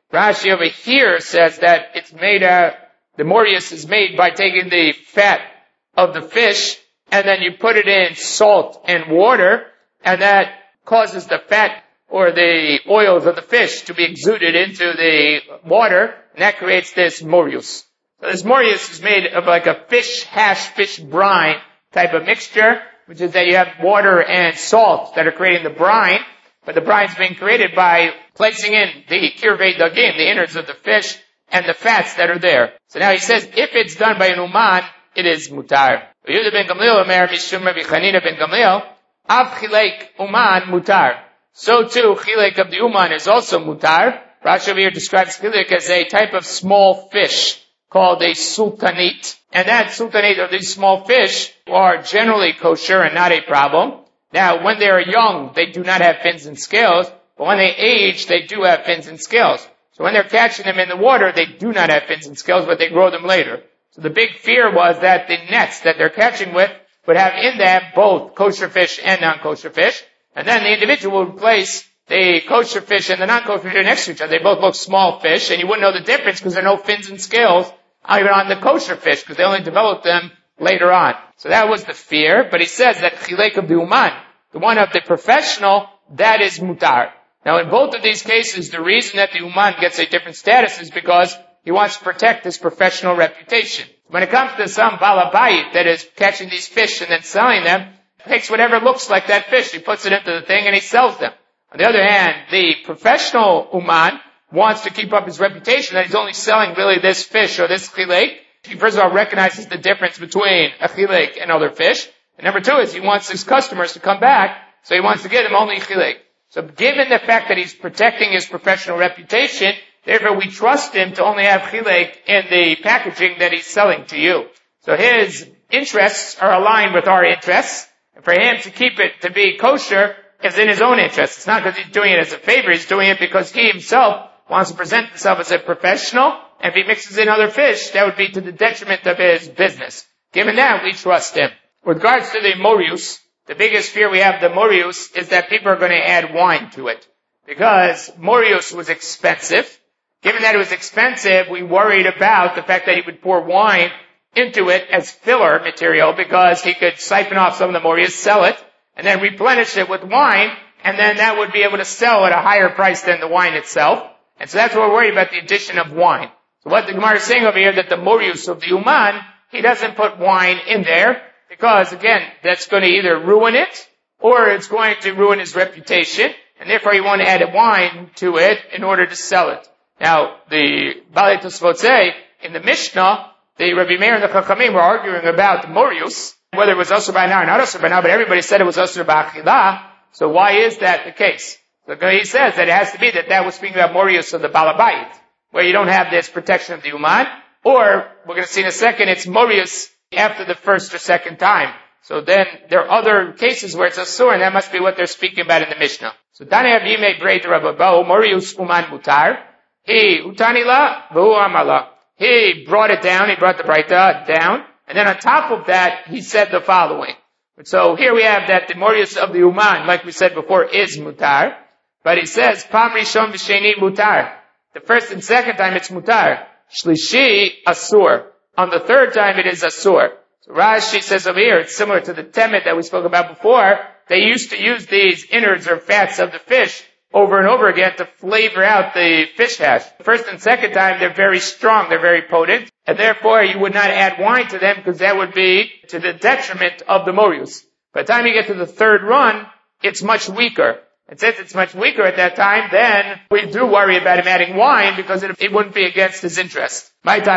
Rashi over here says that it's made, the morius is made by taking the fat of the fish, and then you put it in salt and water, and that causes the fat or the oils of the fish to be exuded into the water, and that creates this morius. So this morius is made of like a fish hash, fish brine type of mixture, which is that you have water and salt that are creating the brine, but the brine is being created by placing in the kirvei dagim, the innards of the fish, and the fats that are there. So now he says, if it's done by an uman, it is mutar. Yehuda ben Gamliel Omer Mishum Rabbi Chanina ben Gamliel, Av chilek uman mutar. So too, chilek of the uman is also mutar. Rashi over here describes chilek as a type of small fish called a sultanit. And that sultanit of these small fish are generally kosher and not a problem. Now, when they are young, they do not have fins and scales, but when they age, they do have fins and scales. So when they're catching them in the water, they do not have fins and scales, but they grow them later. So the big fear was that the nets that they're catching with would have in them both kosher fish and non-kosher fish, and then the individual would place the kosher fish and the non-kosher fish next to each other. They both look small fish, and you wouldn't know the difference because there are no fins and scales even on the kosher fish, because they only developed them later on. So that was the fear, but he says that chilek of the uman, the one of the professional, that is mutar. Now in both of these cases, the reason that the uman gets a different status is because he wants to protect his professional reputation. When it comes to some balabayit that is catching these fish and then selling them, he takes whatever looks like that fish, he puts it into the thing and he sells them. On the other hand, the professional uman wants to keep up his reputation that he's only selling really this fish or this chilek. He first of all recognizes the difference between a chilek and other fish. And number two is he wants his customers to come back, so he wants to give them only chilek. So given the fact that he's protecting his professional reputation, therefore we trust him to only have chilek in the packaging that he's selling to you. So his interests are aligned with our interests, and for him to keep it to be kosher is in his own interest. It's not because he's doing it as a favor, he's doing it because he himself wants to present himself as a professional, and if he mixes in other fish, that would be to the detriment of his business. Given that, we trust him. With regards to the morius, the biggest fear we have of the morius is that people are going to add wine to it. Because morius was expensive. Given that it was expensive, we worried about the fact that he would pour wine into it as filler material because he could siphon off some of the morius, sell it, and then replenish it with wine, and then that would be able to sell at a higher price than the wine itself. And so that's what we're worried about, the addition of wine. So what the Gemara is saying over here, that the morius of the uman, he doesn't put wine in there, because again, that's going to either ruin it, or it's going to ruin his reputation, and therefore he won't add wine to it in order to sell it. Now, the Balei Tosfot say, in the Mishnah, the Rabbi Meir and the Chachamim were arguing about the morius, whether it was asur b'hanah or not asur b'hanah, but everybody said it was asur b'achilah. So why is that the case? So he says that it has to be that was speaking about morius of the balabayit, where you don't have this protection of the uman, or, we're going to see in a second, it's morius after the first or second time. So then, there are other cases where it's asur, and that must be what they're speaking about in the Mishnah. So, Tane Avime Breit Rabbabahu, morius uman mutar, he utanila, v'hu amala. He brought it down, he brought the Breita down, and then on top of that, he said the following. So here we have that the morius of the uman, like we said before, is mutar. But he says, Pam Rishon v'Sheni mutar. The first and second time it's mutar. Shlishi asur. On the third time it is asur. So Rashi says over here, it's similar to the temet that we spoke about before. They used to use these innards or fats of the fish over and over again to flavor out the fish hash. The first and second time they're very strong, they're very potent, and therefore you would not add wine to them because that would be to the detriment of the morius. By the time you get to the third run, it's much weaker. And since it's much weaker at that time, then we do worry about him adding wine because it wouldn't be against his interest. My time,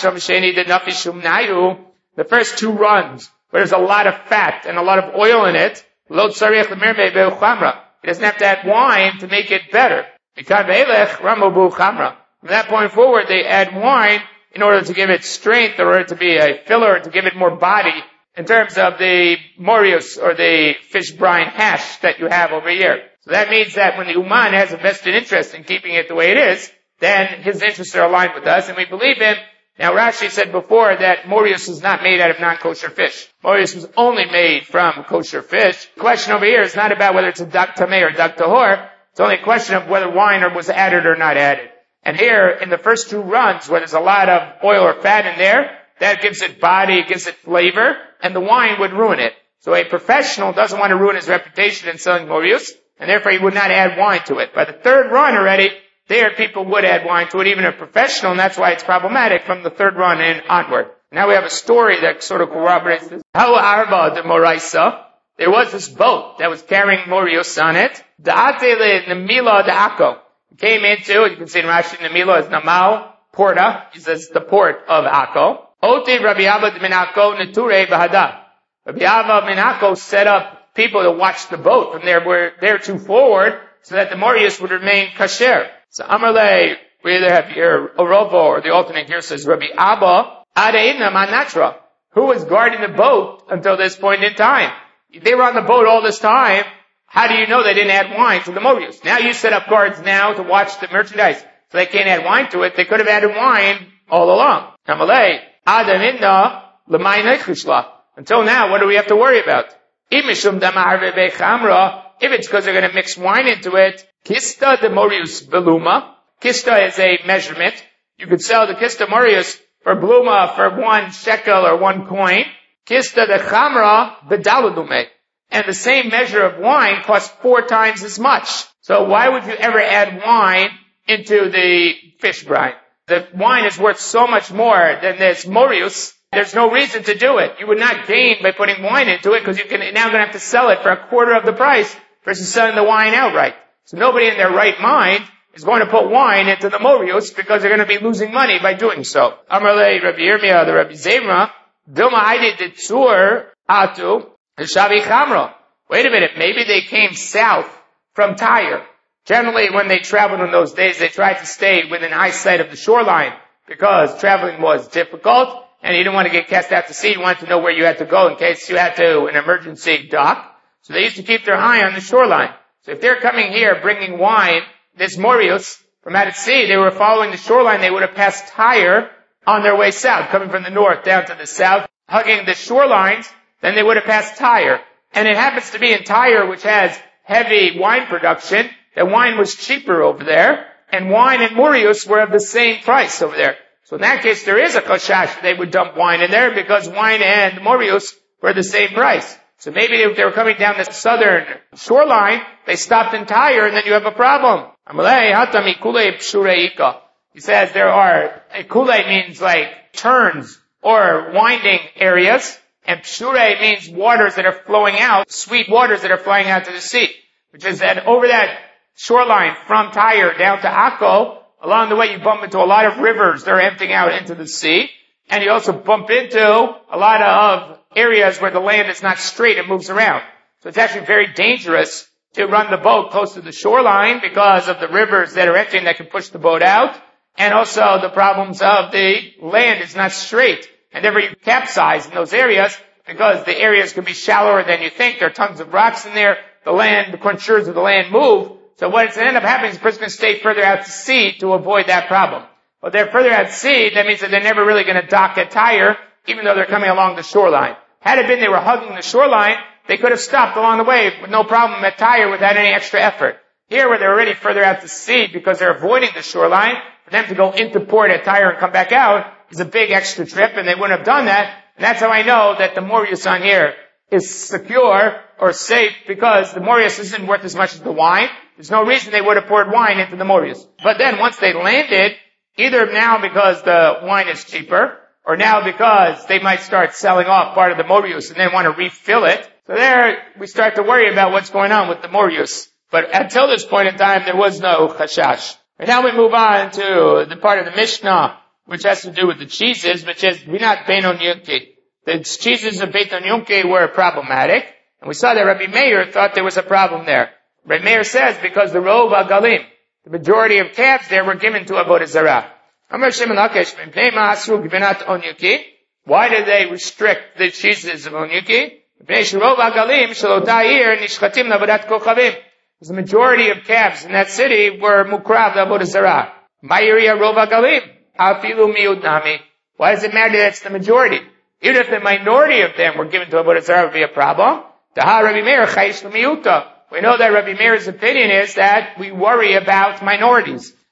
the first two runs, where there's a lot of fat and a lot of oil in it, he doesn't have to add wine to make it better. From that point forward, they add wine in order to give it strength, in order to be a filler, to give it more body, in terms of the morius or the fish brine hash that you have over here. So that means that when the uman has a vested interest in keeping it the way it is, then his interests are aligned with us and we believe him. Now Rashi said before that morius is not made out of non-kosher fish. Morius was only made from kosher fish. The question over here is not about whether it's a dak tameh or dak tahor. It's only a question of whether wine was added or not added. And here, in the first two runs, where there's a lot of oil or fat in there, that gives it body, gives it flavor, and the wine would ruin it. So a professional doesn't want to ruin his reputation in selling morius, and therefore he would not add wine to it. By the third run already, there people would add wine to it, even a professional, and that's why it's problematic from the third run and onward. Now we have a story that sort of corroborates this. How Arba de Moraisa, there was this boat that was carrying morius on it. The Atele Nemila de Akko came into, you can see in Rashi, Nemila is Namal, Porta, he says the port of Akko. Ote Rabbi Abba de Minako Neture Bahada. Rabbi Abba Minako set up people to watch the boat from there where they're too forward so that the morius would remain kasher. So Amarle, we either have here Orovo or the alternate here says Rabbi Abba Adeina Manatra, who was guarding the boat until this point in time. They were on the boat all this time. How do you know they didn't add wine to the morius? Now you set up guards now to watch the merchandise. So they can't add wine to it. They could have added wine all along. Amarle, Adaminna L'mayne. Until now, what do we have to worry about? If it's because they're going to mix wine into it, Kista de Morius Beluma. Kista is a measurement. You could sell the Kista Morius for Bluma for 1 shekel or 1 coin. Kista de Chamra Bedaludume. And the same measure of wine costs 4 times as much. So why would you ever add wine into the fish brine? The wine is worth so much more than this Morius. There's no reason to do it. You would not gain by putting wine into it because you're now going to have to sell it for a quarter of the price versus selling the wine outright. So nobody in their right mind is going to put wine into the morius because they're going to be losing money by doing so. Amarle Rabbi Yirmiyah, the Rabbi Zevra, Dilma Aide de Tzur Atu, Shavi Chamra. Wait a minute, maybe they came south from Tyre. Generally, when they traveled in those days, they tried to stay within eyesight of the shoreline because traveling was difficult. And you didn't want to get cast out to sea. You wanted to know where you had to go in case you had to, an emergency dock. So they used to keep their eye on the shoreline. So if they're coming here bringing wine, this morius, from out at sea, they were following the shoreline, they would have passed Tyre on their way south, coming from the north down to the south, hugging the shorelines, then they would have passed Tyre. And it happens to be in Tyre, which has heavy wine production, that wine was cheaper over there, and wine and morius were of the same price over there. So in that case, there is a chashash. They would dump wine in there because wine and morius were the same price. So maybe if they were coming down the southern shoreline, they stopped in Tyre, and then you have a problem. He says there are, kule means like turns or winding areas, and pshure means waters that are flowing out, sweet waters that are flowing out to the sea, which is that over that shoreline from Tyre down to Akko, along the way, you bump into a lot of rivers that are emptying out into the sea. And you also bump into a lot of areas where the land is not straight, it moves around. So it's actually very dangerous to run the boat close to the shoreline because of the rivers that are emptying that can push the boat out. And also the problems of the land is not straight. And therefore you capsize in those areas because the areas can be shallower than you think. There are tons of rocks in there. The contours of the land move. So what's going to end up happening is the person going to stay further out to sea to avoid that problem. But they're further out to sea, that means that they're never really going to dock at Tyre, even though they're coming along the shoreline. Had it been they were hugging the shoreline, they could have stopped along the way with no problem at Tyre without any extra effort. Here, where they're already further out to sea because they're avoiding the shoreline, for them to go into port at Tyre and come back out is a big extra trip, and they wouldn't have done that. And that's how I know that the morius on here is secure or safe, because the morius isn't worth as much as the wine. There's no reason they would have poured wine into the morius. But then once they landed, either now because the wine is cheaper, or now because they might start selling off part of the morius and then want to refill it. So there we start to worry about what's going on with the morius. But until this point in time, there was no chashash. And now we move on to the part of the Mishnah which has to do with the cheeses, which is Binat Beinon Yunke. The cheeses of Beinon Yunke were problematic, and we saw that Rabbi Meir thought there was a problem there. Rabbi Meir says because the Rov Agalim, the majority of calves there were given to Avodah Zarah. Why did they restrict the cheeses of Onyuki? Because the majority of calves in that city were mukrav Avodah Zarah. Why does it matter that it's the majority? Even if the minority of them were given to Avodah Zarah, it would be a problem. We know that Rabbi Meir's opinion is that we worry about minorities.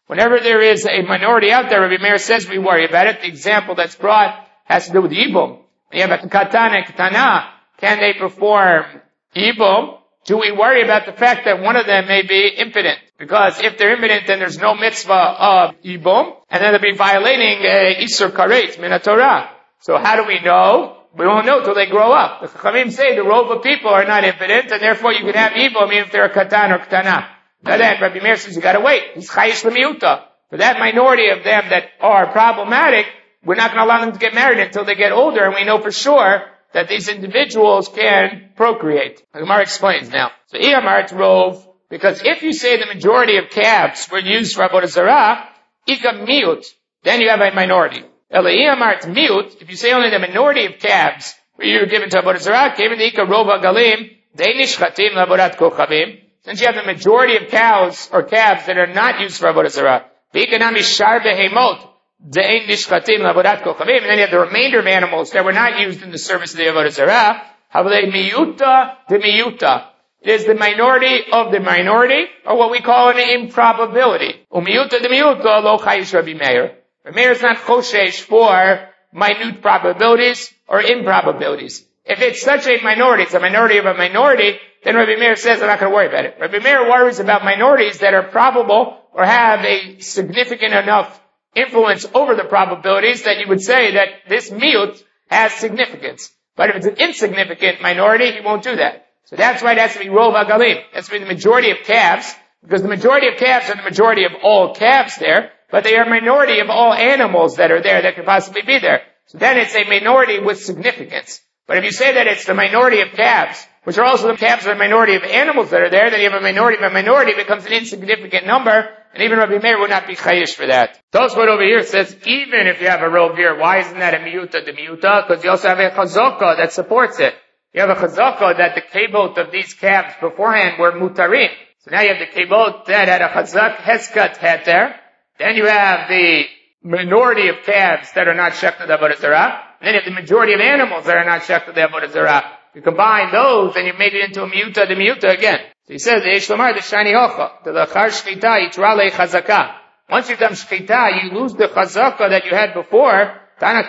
Whenever there is a minority out there, Rabbi Meir says we worry about it. The example that's brought has to do with Yibum. You have a Katan and Katana. Can they perform Yibum? Do we worry about the fact that one of them may be impotent? Because if they're impotent, then there's no mitzvah of Yibum, and then they'll be violating Isur Karet, Min Torah. So how do we know? We won't know till they grow up. The Chachamim say the rove of people are not impotent, and therefore you can have Yibum even if they're a Katan or Katana. Now then, Rabbi Meir says you gotta wait. He's Chayish L'miuta. For that minority of them that are problematic, we're not going to allow them to get married until they get older, and we know for sure that these individuals can procreate. The Gemara explains now. So Iyamar Rov, because if you say the majority of calves were used for Avodah Zarah, Ika Miut, then you have a minority. Ela Iyamar Miut, if you say only the minority of calves were given to Avodah Zarah, came in the Ika Rova Galim, they nishchatim l'avodat kochavim. Since you have the majority of cows or calves that are not used for Avodah Zarah, v'ikana mishar behemot, de'ein nishchatim l'avodat kochavim, and then you have the remainder of animals that were not used in the service of the Avodah Zarah, havlei miyuta de miyuta. It is the minority of the minority, or what we call an improbability. Umiyuta de miyuta lo chayish Rabbi Meir. Rabbi Meir is not choshesh for minute probabilities or improbabilities. If it's such a minority, it's a minority of a minority, then Rabbi Meir says, I'm not going to worry about it. Rabbi Meir worries about minorities that are probable or have a significant enough influence over the probabilities that you would say that this miut has significance. But if it's an insignificant minority, he won't do that. So that's why it has to be rov hagalim. It has to be the majority of calves, because the majority of calves are the majority of all calves there, but they are a minority of all animals that are there that could possibly be there. So then it's a minority with significance. But if you say that it's the minority of calves, which are also the calves of the minority of animals that are there, then you have a minority of a minority, it becomes an insignificant number, and even Rabbi Meir would not be chayish for that. Tosfot over here says, even if you have a rov here, why isn't that a miyuta de miyuta? Because you also have a chazaka that supports it. You have a chazaka that the kebot of these calves beforehand were mutarim. So now you have the kebot that had a chazak heskat heter. Then you have the minority of calves that are not shechted avodah zarah. And then you have the majority of animals that are not shechted avodah zarah. You combine those, and you made it into a miyuta de miyuta again. So he says, the Yeshlamar, the shani hocha, the lachar shchita, yitrale chazaka. Once you've done shchita, you lose the chazaka that you had before. You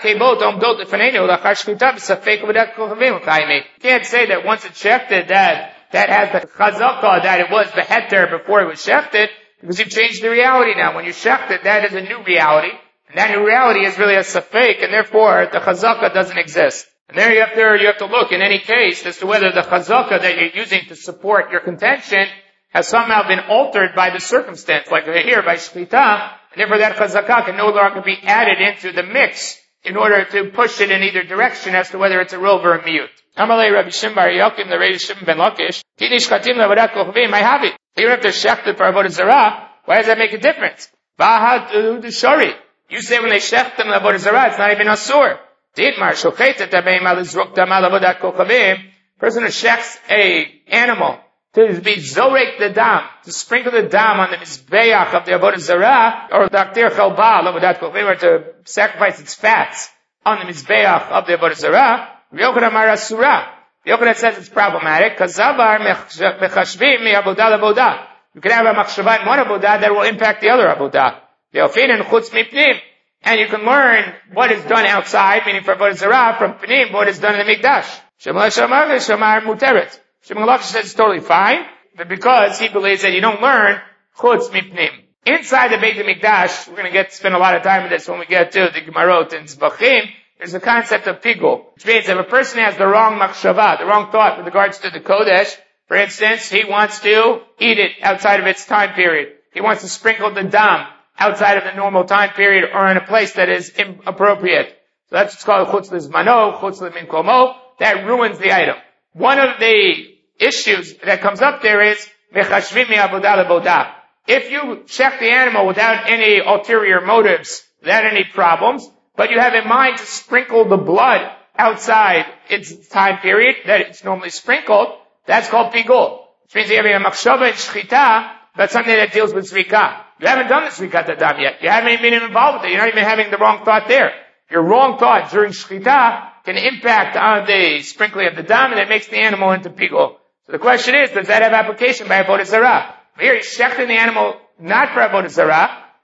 can't say that once it's shechted that has the chazaka that it was the heter before it was shechted, because you've changed the reality now. When you shechted, that is a new reality. And that new reality is really a safek, and therefore the chazaka doesn't exist. And there you have to look in any case as to whether the chazaka that you're using to support your contention has somehow been altered by the circumstance, like here by shchita, and therefore that chazaka can no longer be added into the mix in order to push it in either direction as to whether it's a rov or a miyut. Amalei Rabbi Shimon bar Yochim, the Reish Shimon ben Lakish, Tinish Katim Lavadat Kochavim, I have it. Even if they're shechted for Avodah Zarah, why does that make a difference? Bahad Shari. You say when they shecht them Avodah Zarah, it's not even asur. Ditmar Shochetet Abeim Alizruk Damal Avodat Kochavim. Person who shechts a animal to be zorek the dam, to sprinkle the dam on the mizbeach of the Avodah Zarah, or daktir chalba Avodat Kochavim, or to sacrifice its fats on the mizbeach of the Avodah Zarah. Yochanan Amar Asura. Yochanan says it's problematic, because Zavar mechashvim mi avodah l'avodah. You can have a machshava in one avodah that will impact the other avodah. Ve'ofin and chutz mipnim. And you can learn what is done outside, meaning for Avodah Zarah, from Pnim, what is done in the Mikdash. Shemar Shamar Shamar Muteret. Shimon Lakish says it's totally fine, but because he believes that you don't learn chutz mipnim. Inside the Beit HaMikdash, we're going to spend a lot of time with this when we get to the Gemarot and Zbachim. There's a concept of pigul, which means if a person has the wrong machshava, the wrong thought with regards to the Kodesh, for instance, he wants to eat it outside of its time period. He wants to sprinkle the dam outside of the normal time period or in a place that is inappropriate. So that's what's called chutz l'zmano, chutz l'minkomo. That ruins the item. One of the issues that comes up there is mechashvim mi avodah l'avodah. If you check the animal without any ulterior motives, without any problems, but you have in mind to sprinkle the blood outside its time period that it's normally sprinkled, that's called pigul. Which means you're having a machshava and shchita, but something that deals with zrika. You haven't done the zrikat adam yet. You haven't even been involved with it. You're not even having the wrong thought there. Your wrong thought during shchita can impact on the sprinkling of the dam, and that makes the animal into pigul. So the question is, does that have application by Avodah Zarah? Here he's shechting the animal not for Avodah Zarah,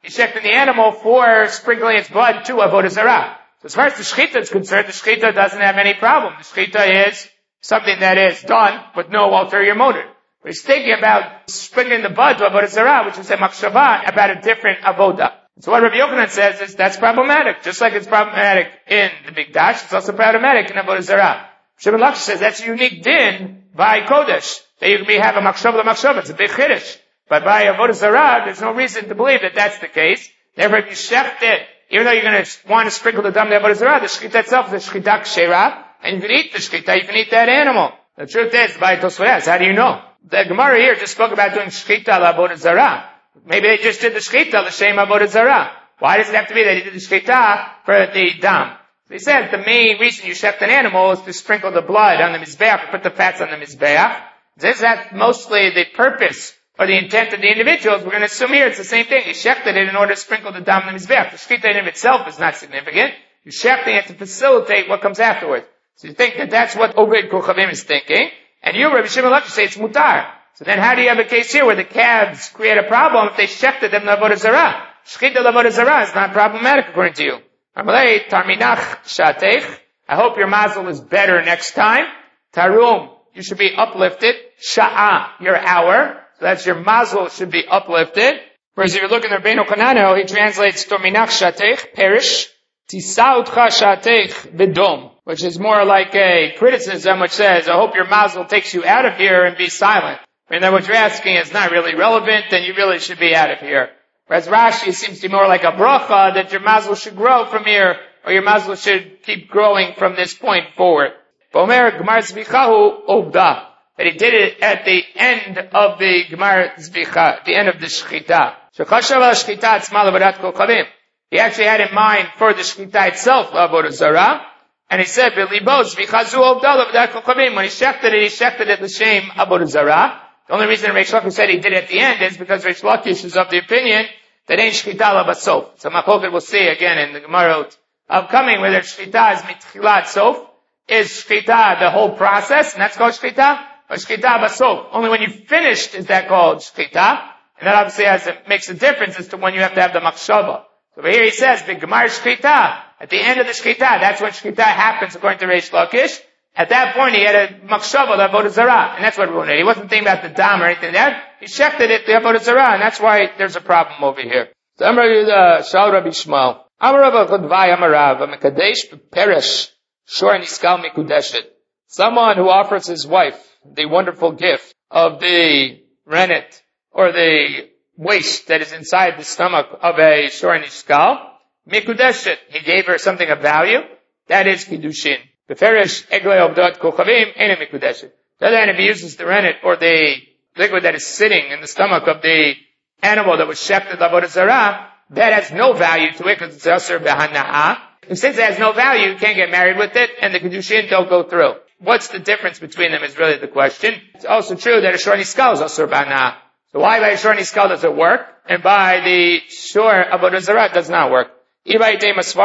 He's shechting the animal for sprinkling its blood to Avodah Zarah. So as far as the shechita is concerned, the shechita doesn't have any problem. The shechita is something that is done with no ulterior motive. But he's thinking about sprinkling the blood to Avodah Zarah, which is a machshava about a different avodah. So what Rabbi Yochanan says is that's problematic. Just like it's problematic in the Mikdash, it's also problematic in Avodah Zarah. Shimon Lakish says that's a unique din by Kodesh, that you can have a machshava. It's a big chiddush. But by Avodah Zarah, there's no reason to believe that that's the case. Therefore, if you shecht it, even though you're going to want to sprinkle the dam of Avodah Zarah, the shechita itself is a shechita kshera, and you can eat the shechita, you can eat that animal. The truth is, by Tosfos, how do you know? The Gemara here just spoke about doing shechita la Avodah Zarah. Maybe they just did the shechita l'shem Avodah Zarah. Why does it have to be that he did the shechita for the dam? They said the main reason you shecht an animal is to sprinkle the blood on the mizbeach, or put the fats on the mizbeach. This is mostly the purpose or the intent of the individuals. We're going to assume here it's the same thing. He shechted it in order to sprinkle the dam on the mizbeach. The shechita in of itself is not significant. You're shechting it to facilitate what comes afterwards. So you think that that's what Oved Kochavim is thinking, and you, Rabbi Shimon Lakish, say it's mutar. So then how do you have a case here where the calves create a problem if they shechted them l'avodah zarah? Shechita l'avodah zarah is not problematic according to you. Amalei tarminach shatech. I hope your mazel is better next time. Tarum, you should be uplifted. Sha'ah, your hour. So that's your mazel should be uplifted. Whereas if you look in the Rabbeinu Chananel, he translates tarminach shatech, perish. Tisautcha shatech bidom, which is more like a criticism which says, I hope your mazel takes you out of here and be silent. I mean, that what you're asking is not really relevant, and you really should be out of here. Whereas Rashi seems to be more like a bracha, that your mazel should grow from here, or your mazel should keep growing from this point forward. Bomer Gemar Zvichahu Obda, that he did it at the end of the Gemar Zvicha, the end of the Shechita. Shechashav al Shechita Tzma L'Avodat Kochavim. He actually had in mind for the Shechita itself, Avodah Zarah, and he said, V'libo Zvichazu Obda L'Avodat Kochavim. When he shechted it l'shem Avodah Zarah. The only reason Reish Lakish said he did it at the end is because Reish Lakish is of the opinion that ain't shchita la basof. So Machloket will see again in the Gemara upcoming whether shchita is mitchilat sof, is shchita the whole process, and that's called shchita, or shchita basof. Only when you finished is that called shchita, and that obviously makes a difference as to when you have to have the machshava. So over here he says, the Gemara shchita, at the end of the shchita, that's when shchita happens according to Reish Lakish. At that point, he had a machshava, the Avodah Zarah, and that's what ruined it. He wasn't thinking about the dam or anything like that. He shechted it, the Avodah Zarah, and that's why there's a problem over here. So, Amar Shal Rabbi Shmuel. Amar Rav Chodvai Amar Rav, Mekadesh Peresh, Shor Niskal Mikudeshet. Someone who offers his wife the wonderful gift of the rennet, or the waste that is inside the stomach of a Shor Niskal, Mikudeshet. He gave her something of value. That is Kiddushin. Beferish eglei obdot kochavim ene mikudeshet. Then if he uses the rennet or the liquid that is sitting in the stomach of the animal that was shechted l'avodah zarah, that has no value to it because it's aser b'hana'ah. And since it has no value, you can't get married with it, and the kedushin don't go through. What's the difference between them is really the question. It's also true that a shor niskal is aser b'hana'ah. So why by a shor niskal does it work, and by the shor avodah zarah it does not work? Some say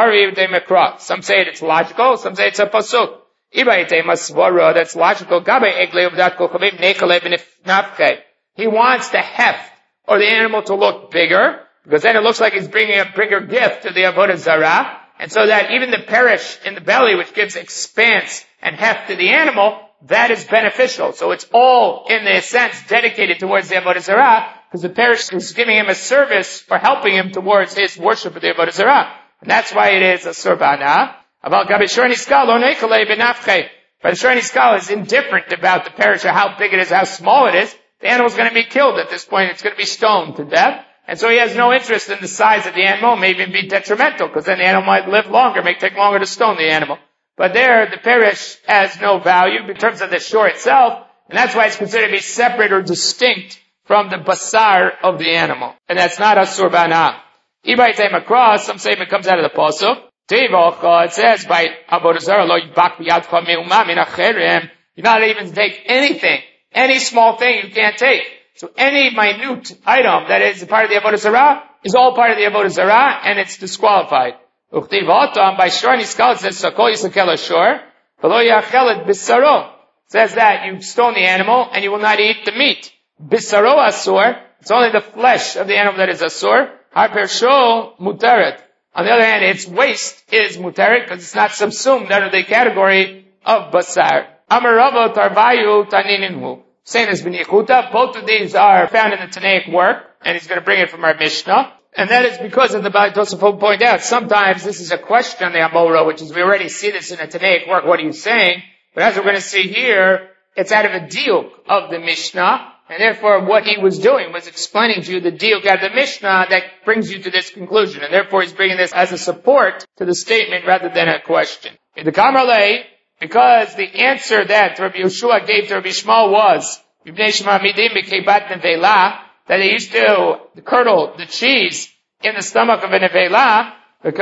it's logical, some say it's a pasuk. That's logical. He wants the heft, or the animal to look bigger, because then it looks like he's bringing a bigger gift to the Avodah Zarah, and so that even the perish in the belly, which gives expanse and heft to the animal, that is beneficial. So it's all, in a sense, dedicated towards the Avodah Zarah, because the perish is giving him a service for helping him towards his worship of the Avodah Zarah. And that's why it is a surbana. But the Shor Niskal is indifferent about the perish, or how big it is, how small it is. The animal is going to be killed at this point. It's going to be stoned to death. And so he has no interest in the size of the animal. It may even be detrimental, because then the animal might live longer, may take longer to stone the animal. But there, the perish has no value in terms of the shore itself, and that's why it's considered to be separate or distinct from the basar of the animal. And that's not a surbana. Ibai time across, some say it comes out of the pasuk. It says by Avodah Zarah, lo yibak biyadcha me'uma min acherem. You're not even to take anything, any small thing you can't take. So any minute item that is part of the Avodah Zarah is all part of the Avodah Zarah, and it's disqualified. Uchtiv otam by shor niskal, it says sakol yisakel ashor, v'lo yachelet bisaro. It says that you stone the animal and you will not eat the meat. Bisaro asur. It's only the flesh of the animal that is asur. Harpersho muteret. On the other hand, its waste is muteret because it's not subsumed under the category of basar. Amar Rava tarvayu tanininu. Saying this b'nichuta. Both of these are found in the Tanaic work, and he's going to bring it from our Mishnah. And that is because, as the Bali Tosafot point out, sometimes this is a question on the Amora, which is we already see this in the Tanaic work. What are you saying? But as we're going to see here, it's out of a diuk of the Mishnah, and therefore what he was doing was explaining to you the diuk out of the Mishnah that brings you to this conclusion, and therefore he's bringing this as a support to the statement rather than a question. In the Kamarle, because the answer that Rabbi Yeshua gave to Rabbi Shmuel was that they used to curdle the cheese in the stomach of a nevela,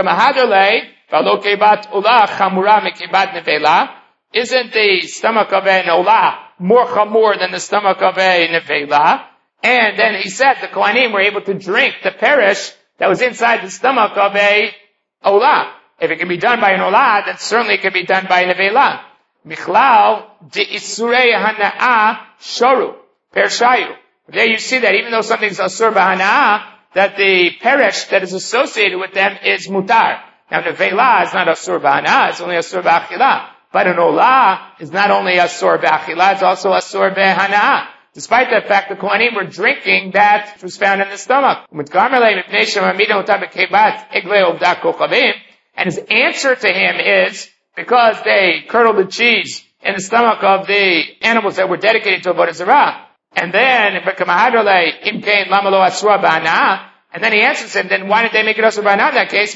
isn't the stomach of an olah more chamur than the stomach of a nevela? And then he said the Kohanim were able to drink the perish that was inside the stomach of a olah. If it can be done by an olah, then certainly it can be done by a nevela. Michlal de isurei hana'a shoru pershayu. There you see that even though something's asur b'hana'ah, that the perish that is associated with them is mutar. Now nevela is not asur b'hana'ah, it's only asur b'achilah. But an olah is not only asur b'achilah, it's also asur b'hana'ah. Despite the fact the Kohanim were drinking that which was found in the stomach. And his answer to him is, because they curdled the cheese in the stomach of the animals that were dedicated to Avodah Zarah. And then, and then he answers him, then why did they make it asur b'hana'ah in that case?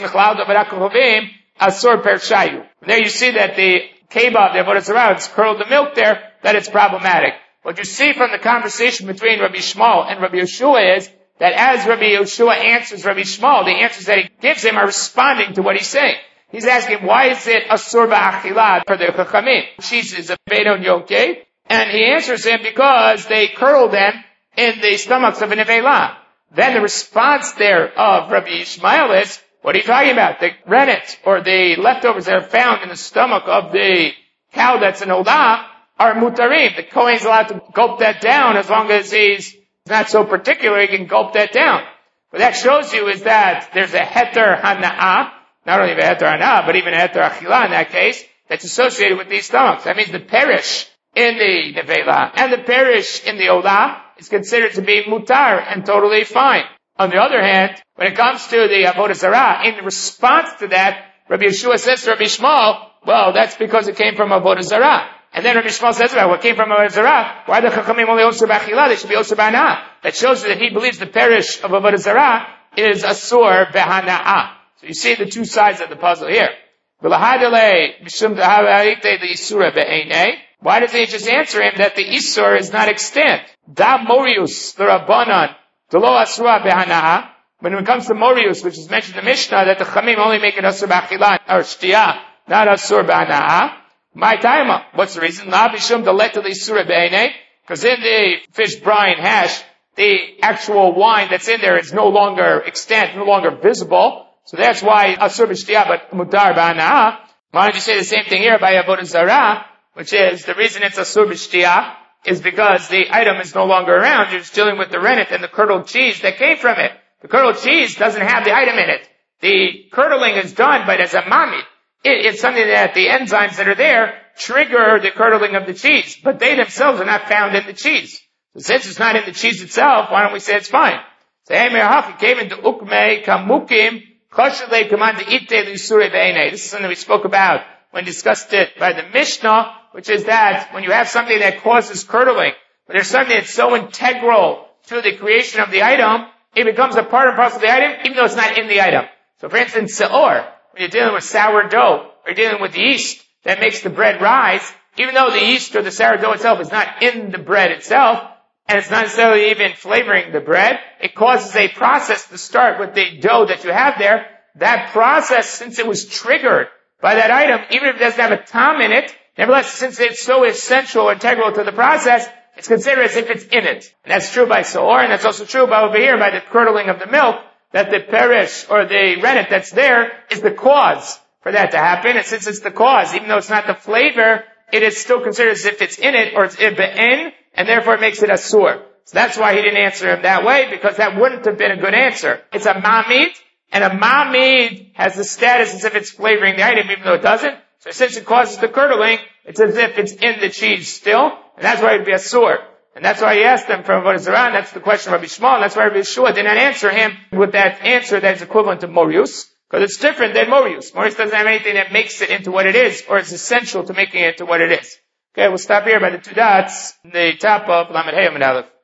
There you see that the kebab, the Avodah Zarah, it's curdled the milk there, that it's problematic. What you see from the conversation between Rabbi Shmuel and Rabbi Yeshua is that as Rabbi Yeshua answers Rabbi Shmuel, the answers that he gives him are responding to what he's saying. He's asking, why is it asur b'achilah for the chachamim? Cheese is a beidon yonke. And he answers him because they curdle them in the stomachs of a nevela. Then the response there of Rabbi Ishmael is, what are you talking about? The rennet, or the leftovers that are found in the stomach of the cow that's an olah, are mutarim. The Kohen is allowed to gulp that down as long as he's not so particular, he can gulp that down. What that shows you is that there's a heter hana'ah, not only a heter hana'ah, but even a heter achilah in that case, that's associated with these stomachs. That means the perish in the nevela and the perish in the olah is considered to be mutar and totally fine. On the other hand, when it comes to the Avodah Zarah, in response to that, Rabbi Yeshua says to Rabbi Shmuel, well, that's because it came from Avodah Zarah. And then Rabbi Shmuel says, well, what came from Avodah Zarah? Why the Chachamim only osur b'achilah? They should be osur b'hana'ah. That shows you that he believes the perish of Avodah Zarah is asur b'hana'ah. So you see the two sides of the puzzle here. Why does he just answer him that the isur is not extant? Da morius, the rabbanan, delo asura b'hana'ah. When it comes to morius, which is mentioned in the Mishnah, that the Chachamim only make it asur b'achilah or shtiyah, not asur b'hana'ah. My time, what's the reason? Because in the fish brine hash, the actual wine that's in there is no longer extant, no longer visible. So that's why asur b'shtiyah, but mutar b'hana'ah. Why don't you say the same thing here by Avodah Zarah, which is the reason it's asur b'shtiyah is because the item is no longer around. You're just dealing with the rennet and the curdled cheese that came from it. The curdled cheese doesn't have the item in it. The curdling is done, but as a mamid. It's something that the enzymes that are there trigger the curdling of the cheese, but they themselves are not found in the cheese. So since it's not in the cheese itself, why don't we say it's fine? So, it came into ukme kamukim koshele command ite l'isure ve'ene. This is something we spoke about when discussed it by the Mishnah, which is that when you have something that causes curdling, but there's something that's so integral to the creation of the item, it becomes a part and parcel of the item, even though it's not in the item. So for instance, se'or, when you're dealing with sourdough, or you're dealing with yeast that makes the bread rise, even though the yeast or the sourdough itself is not in the bread itself, and it's not necessarily even flavoring the bread, it causes a process to start with the dough that you have there. That process, since it was triggered by that item, even if it doesn't have a tom in it, nevertheless, since it's so essential, integral to the process, it's considered as if it's in it. And that's true by so'or, and that's also true by over here, by the curdling of the milk, that the perish or the rennet that's there is the cause for that to happen. And since it's the cause, even though it's not the flavor, it is still considered as if it's in it, or it's ibn, and therefore it makes it asur. So that's why he didn't answer him that way, because that wouldn't have been a good answer. It's a mamid, and a mamid has the status as if it's flavoring the item, even though it doesn't. So since it causes the curdling, it's as if it's in the cheese still, and that's why it would be a sur. And that's why he asked them from Avodah Zarah, and that's the question of Rabbi Shmuel, and that's why Rabbi Yeshua did not answer him with that answer that is equivalent to Morius, because it's different than Morius. Morius doesn't have anything that makes it into what it is, or is essential to making it into what it is. Okay, we'll stop here by the two dots, the top of Lamed Hey Amud Aleph.